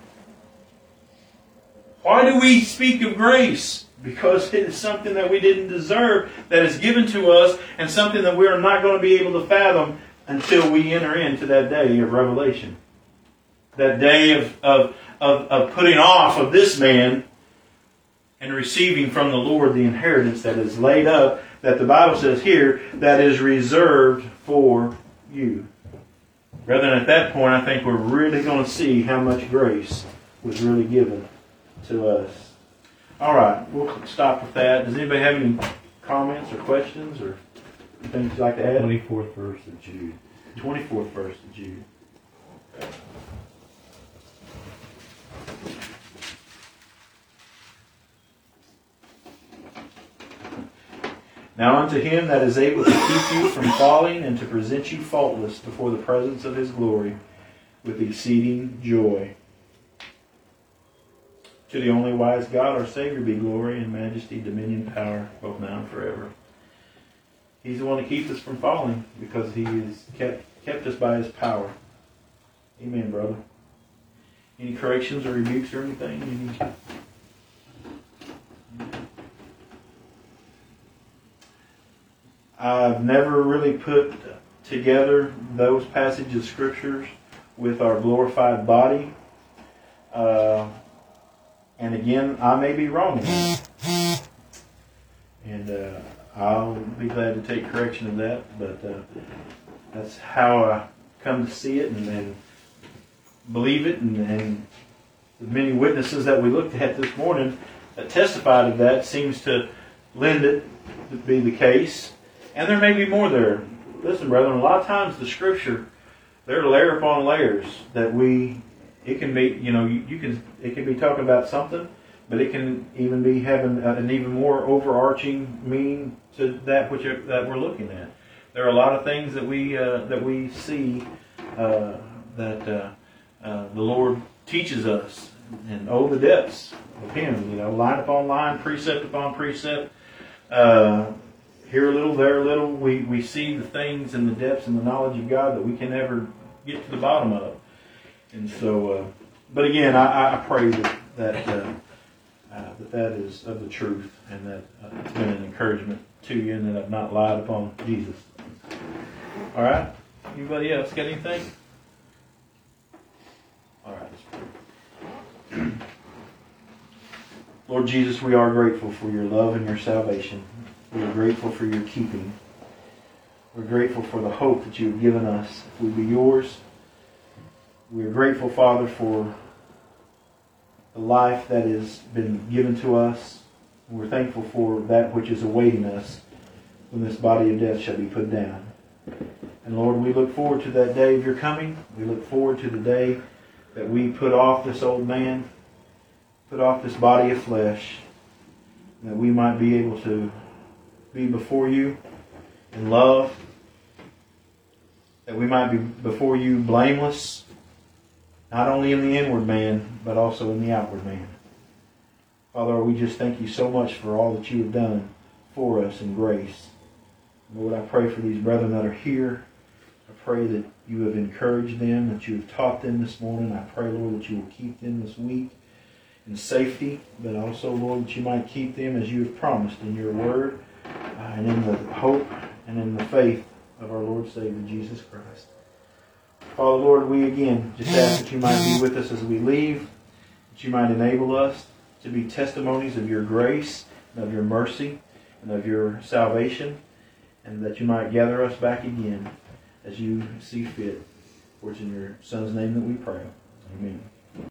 Why do we speak of grace? Because it is something that we didn't deserve, that is given to us, and something that we are not going to be able to fathom until we enter into that day of revelation. That day of putting off of this man and receiving from the Lord the inheritance that is laid up, that the Bible says here, that is reserved for you. Rather than at that point, I think we're really going to see how much grace was really given to us. All right, we'll stop with that. Does anybody have any comments or questions or anything you'd like to add? 24th verse of Jude. 24th verse of Jude. Now unto him that is able to keep you from falling and to present you faultless before the presence of his glory with exceeding joy. To the only wise God, our Savior, be glory and majesty, dominion, power, both now and forever. He's the one to keep us from falling because he has kept us by his power. Amen, brother. Any corrections or rebukes or anything? I've never really put together those passages of scriptures with our glorified body. And again, I may be wrong in that. And I'll be glad to take correction of that. But that's how I come to see it and believe it. And the many witnesses that we looked at this morning that testified of that seems to lend it to be the case. And there may be more there. Listen, brethren, a lot of times the Scripture, there are layer upon layers that it can be, it can be talking about something, but it can even be having an even more overarching meaning to that that we're looking at. There are a lot of things that we see that the Lord teaches us, and the depths of Him. Line upon line, precept upon precept. Here a little, there a little. We see the things and the depths and the knowledge of God that we can never get to the bottom of. And so, but again, I pray that is of the truth, and that it's been an encouragement to you, and that I've not lied upon Jesus. All right. Anybody else got anything? All right. Let's pray. Lord Jesus, we are grateful for your love and your salvation. We are grateful for your keeping. We're grateful for the hope that you have given us. If we be yours, we are grateful, Father, for the life that has been given to us. We're thankful for that which is awaiting us when this body of death shall be put down. And Lord, we look forward to that day of your coming. We look forward to the day that we put off this old man, put off this body of flesh, that we might be able to be before you in love, that we might be before you blameless, not only in the inward man, but also in the outward man. Father, we just thank you so much for all that you have done for us in grace. Lord, I pray for these brethren that are here. I pray that you have encouraged them, that you have taught them this morning. I pray, Lord, that you will keep them this week in safety, but also, Lord, that you might keep them as you have promised in your word, and in the hope and in the faith of our Lord Savior, Jesus Christ. Father, Lord, we again just ask that you might be with us as we leave, that you might enable us to be testimonies of your grace and of your mercy and of your salvation, and that you might gather us back again as you see fit. For it's in your Son's name that we pray. Amen.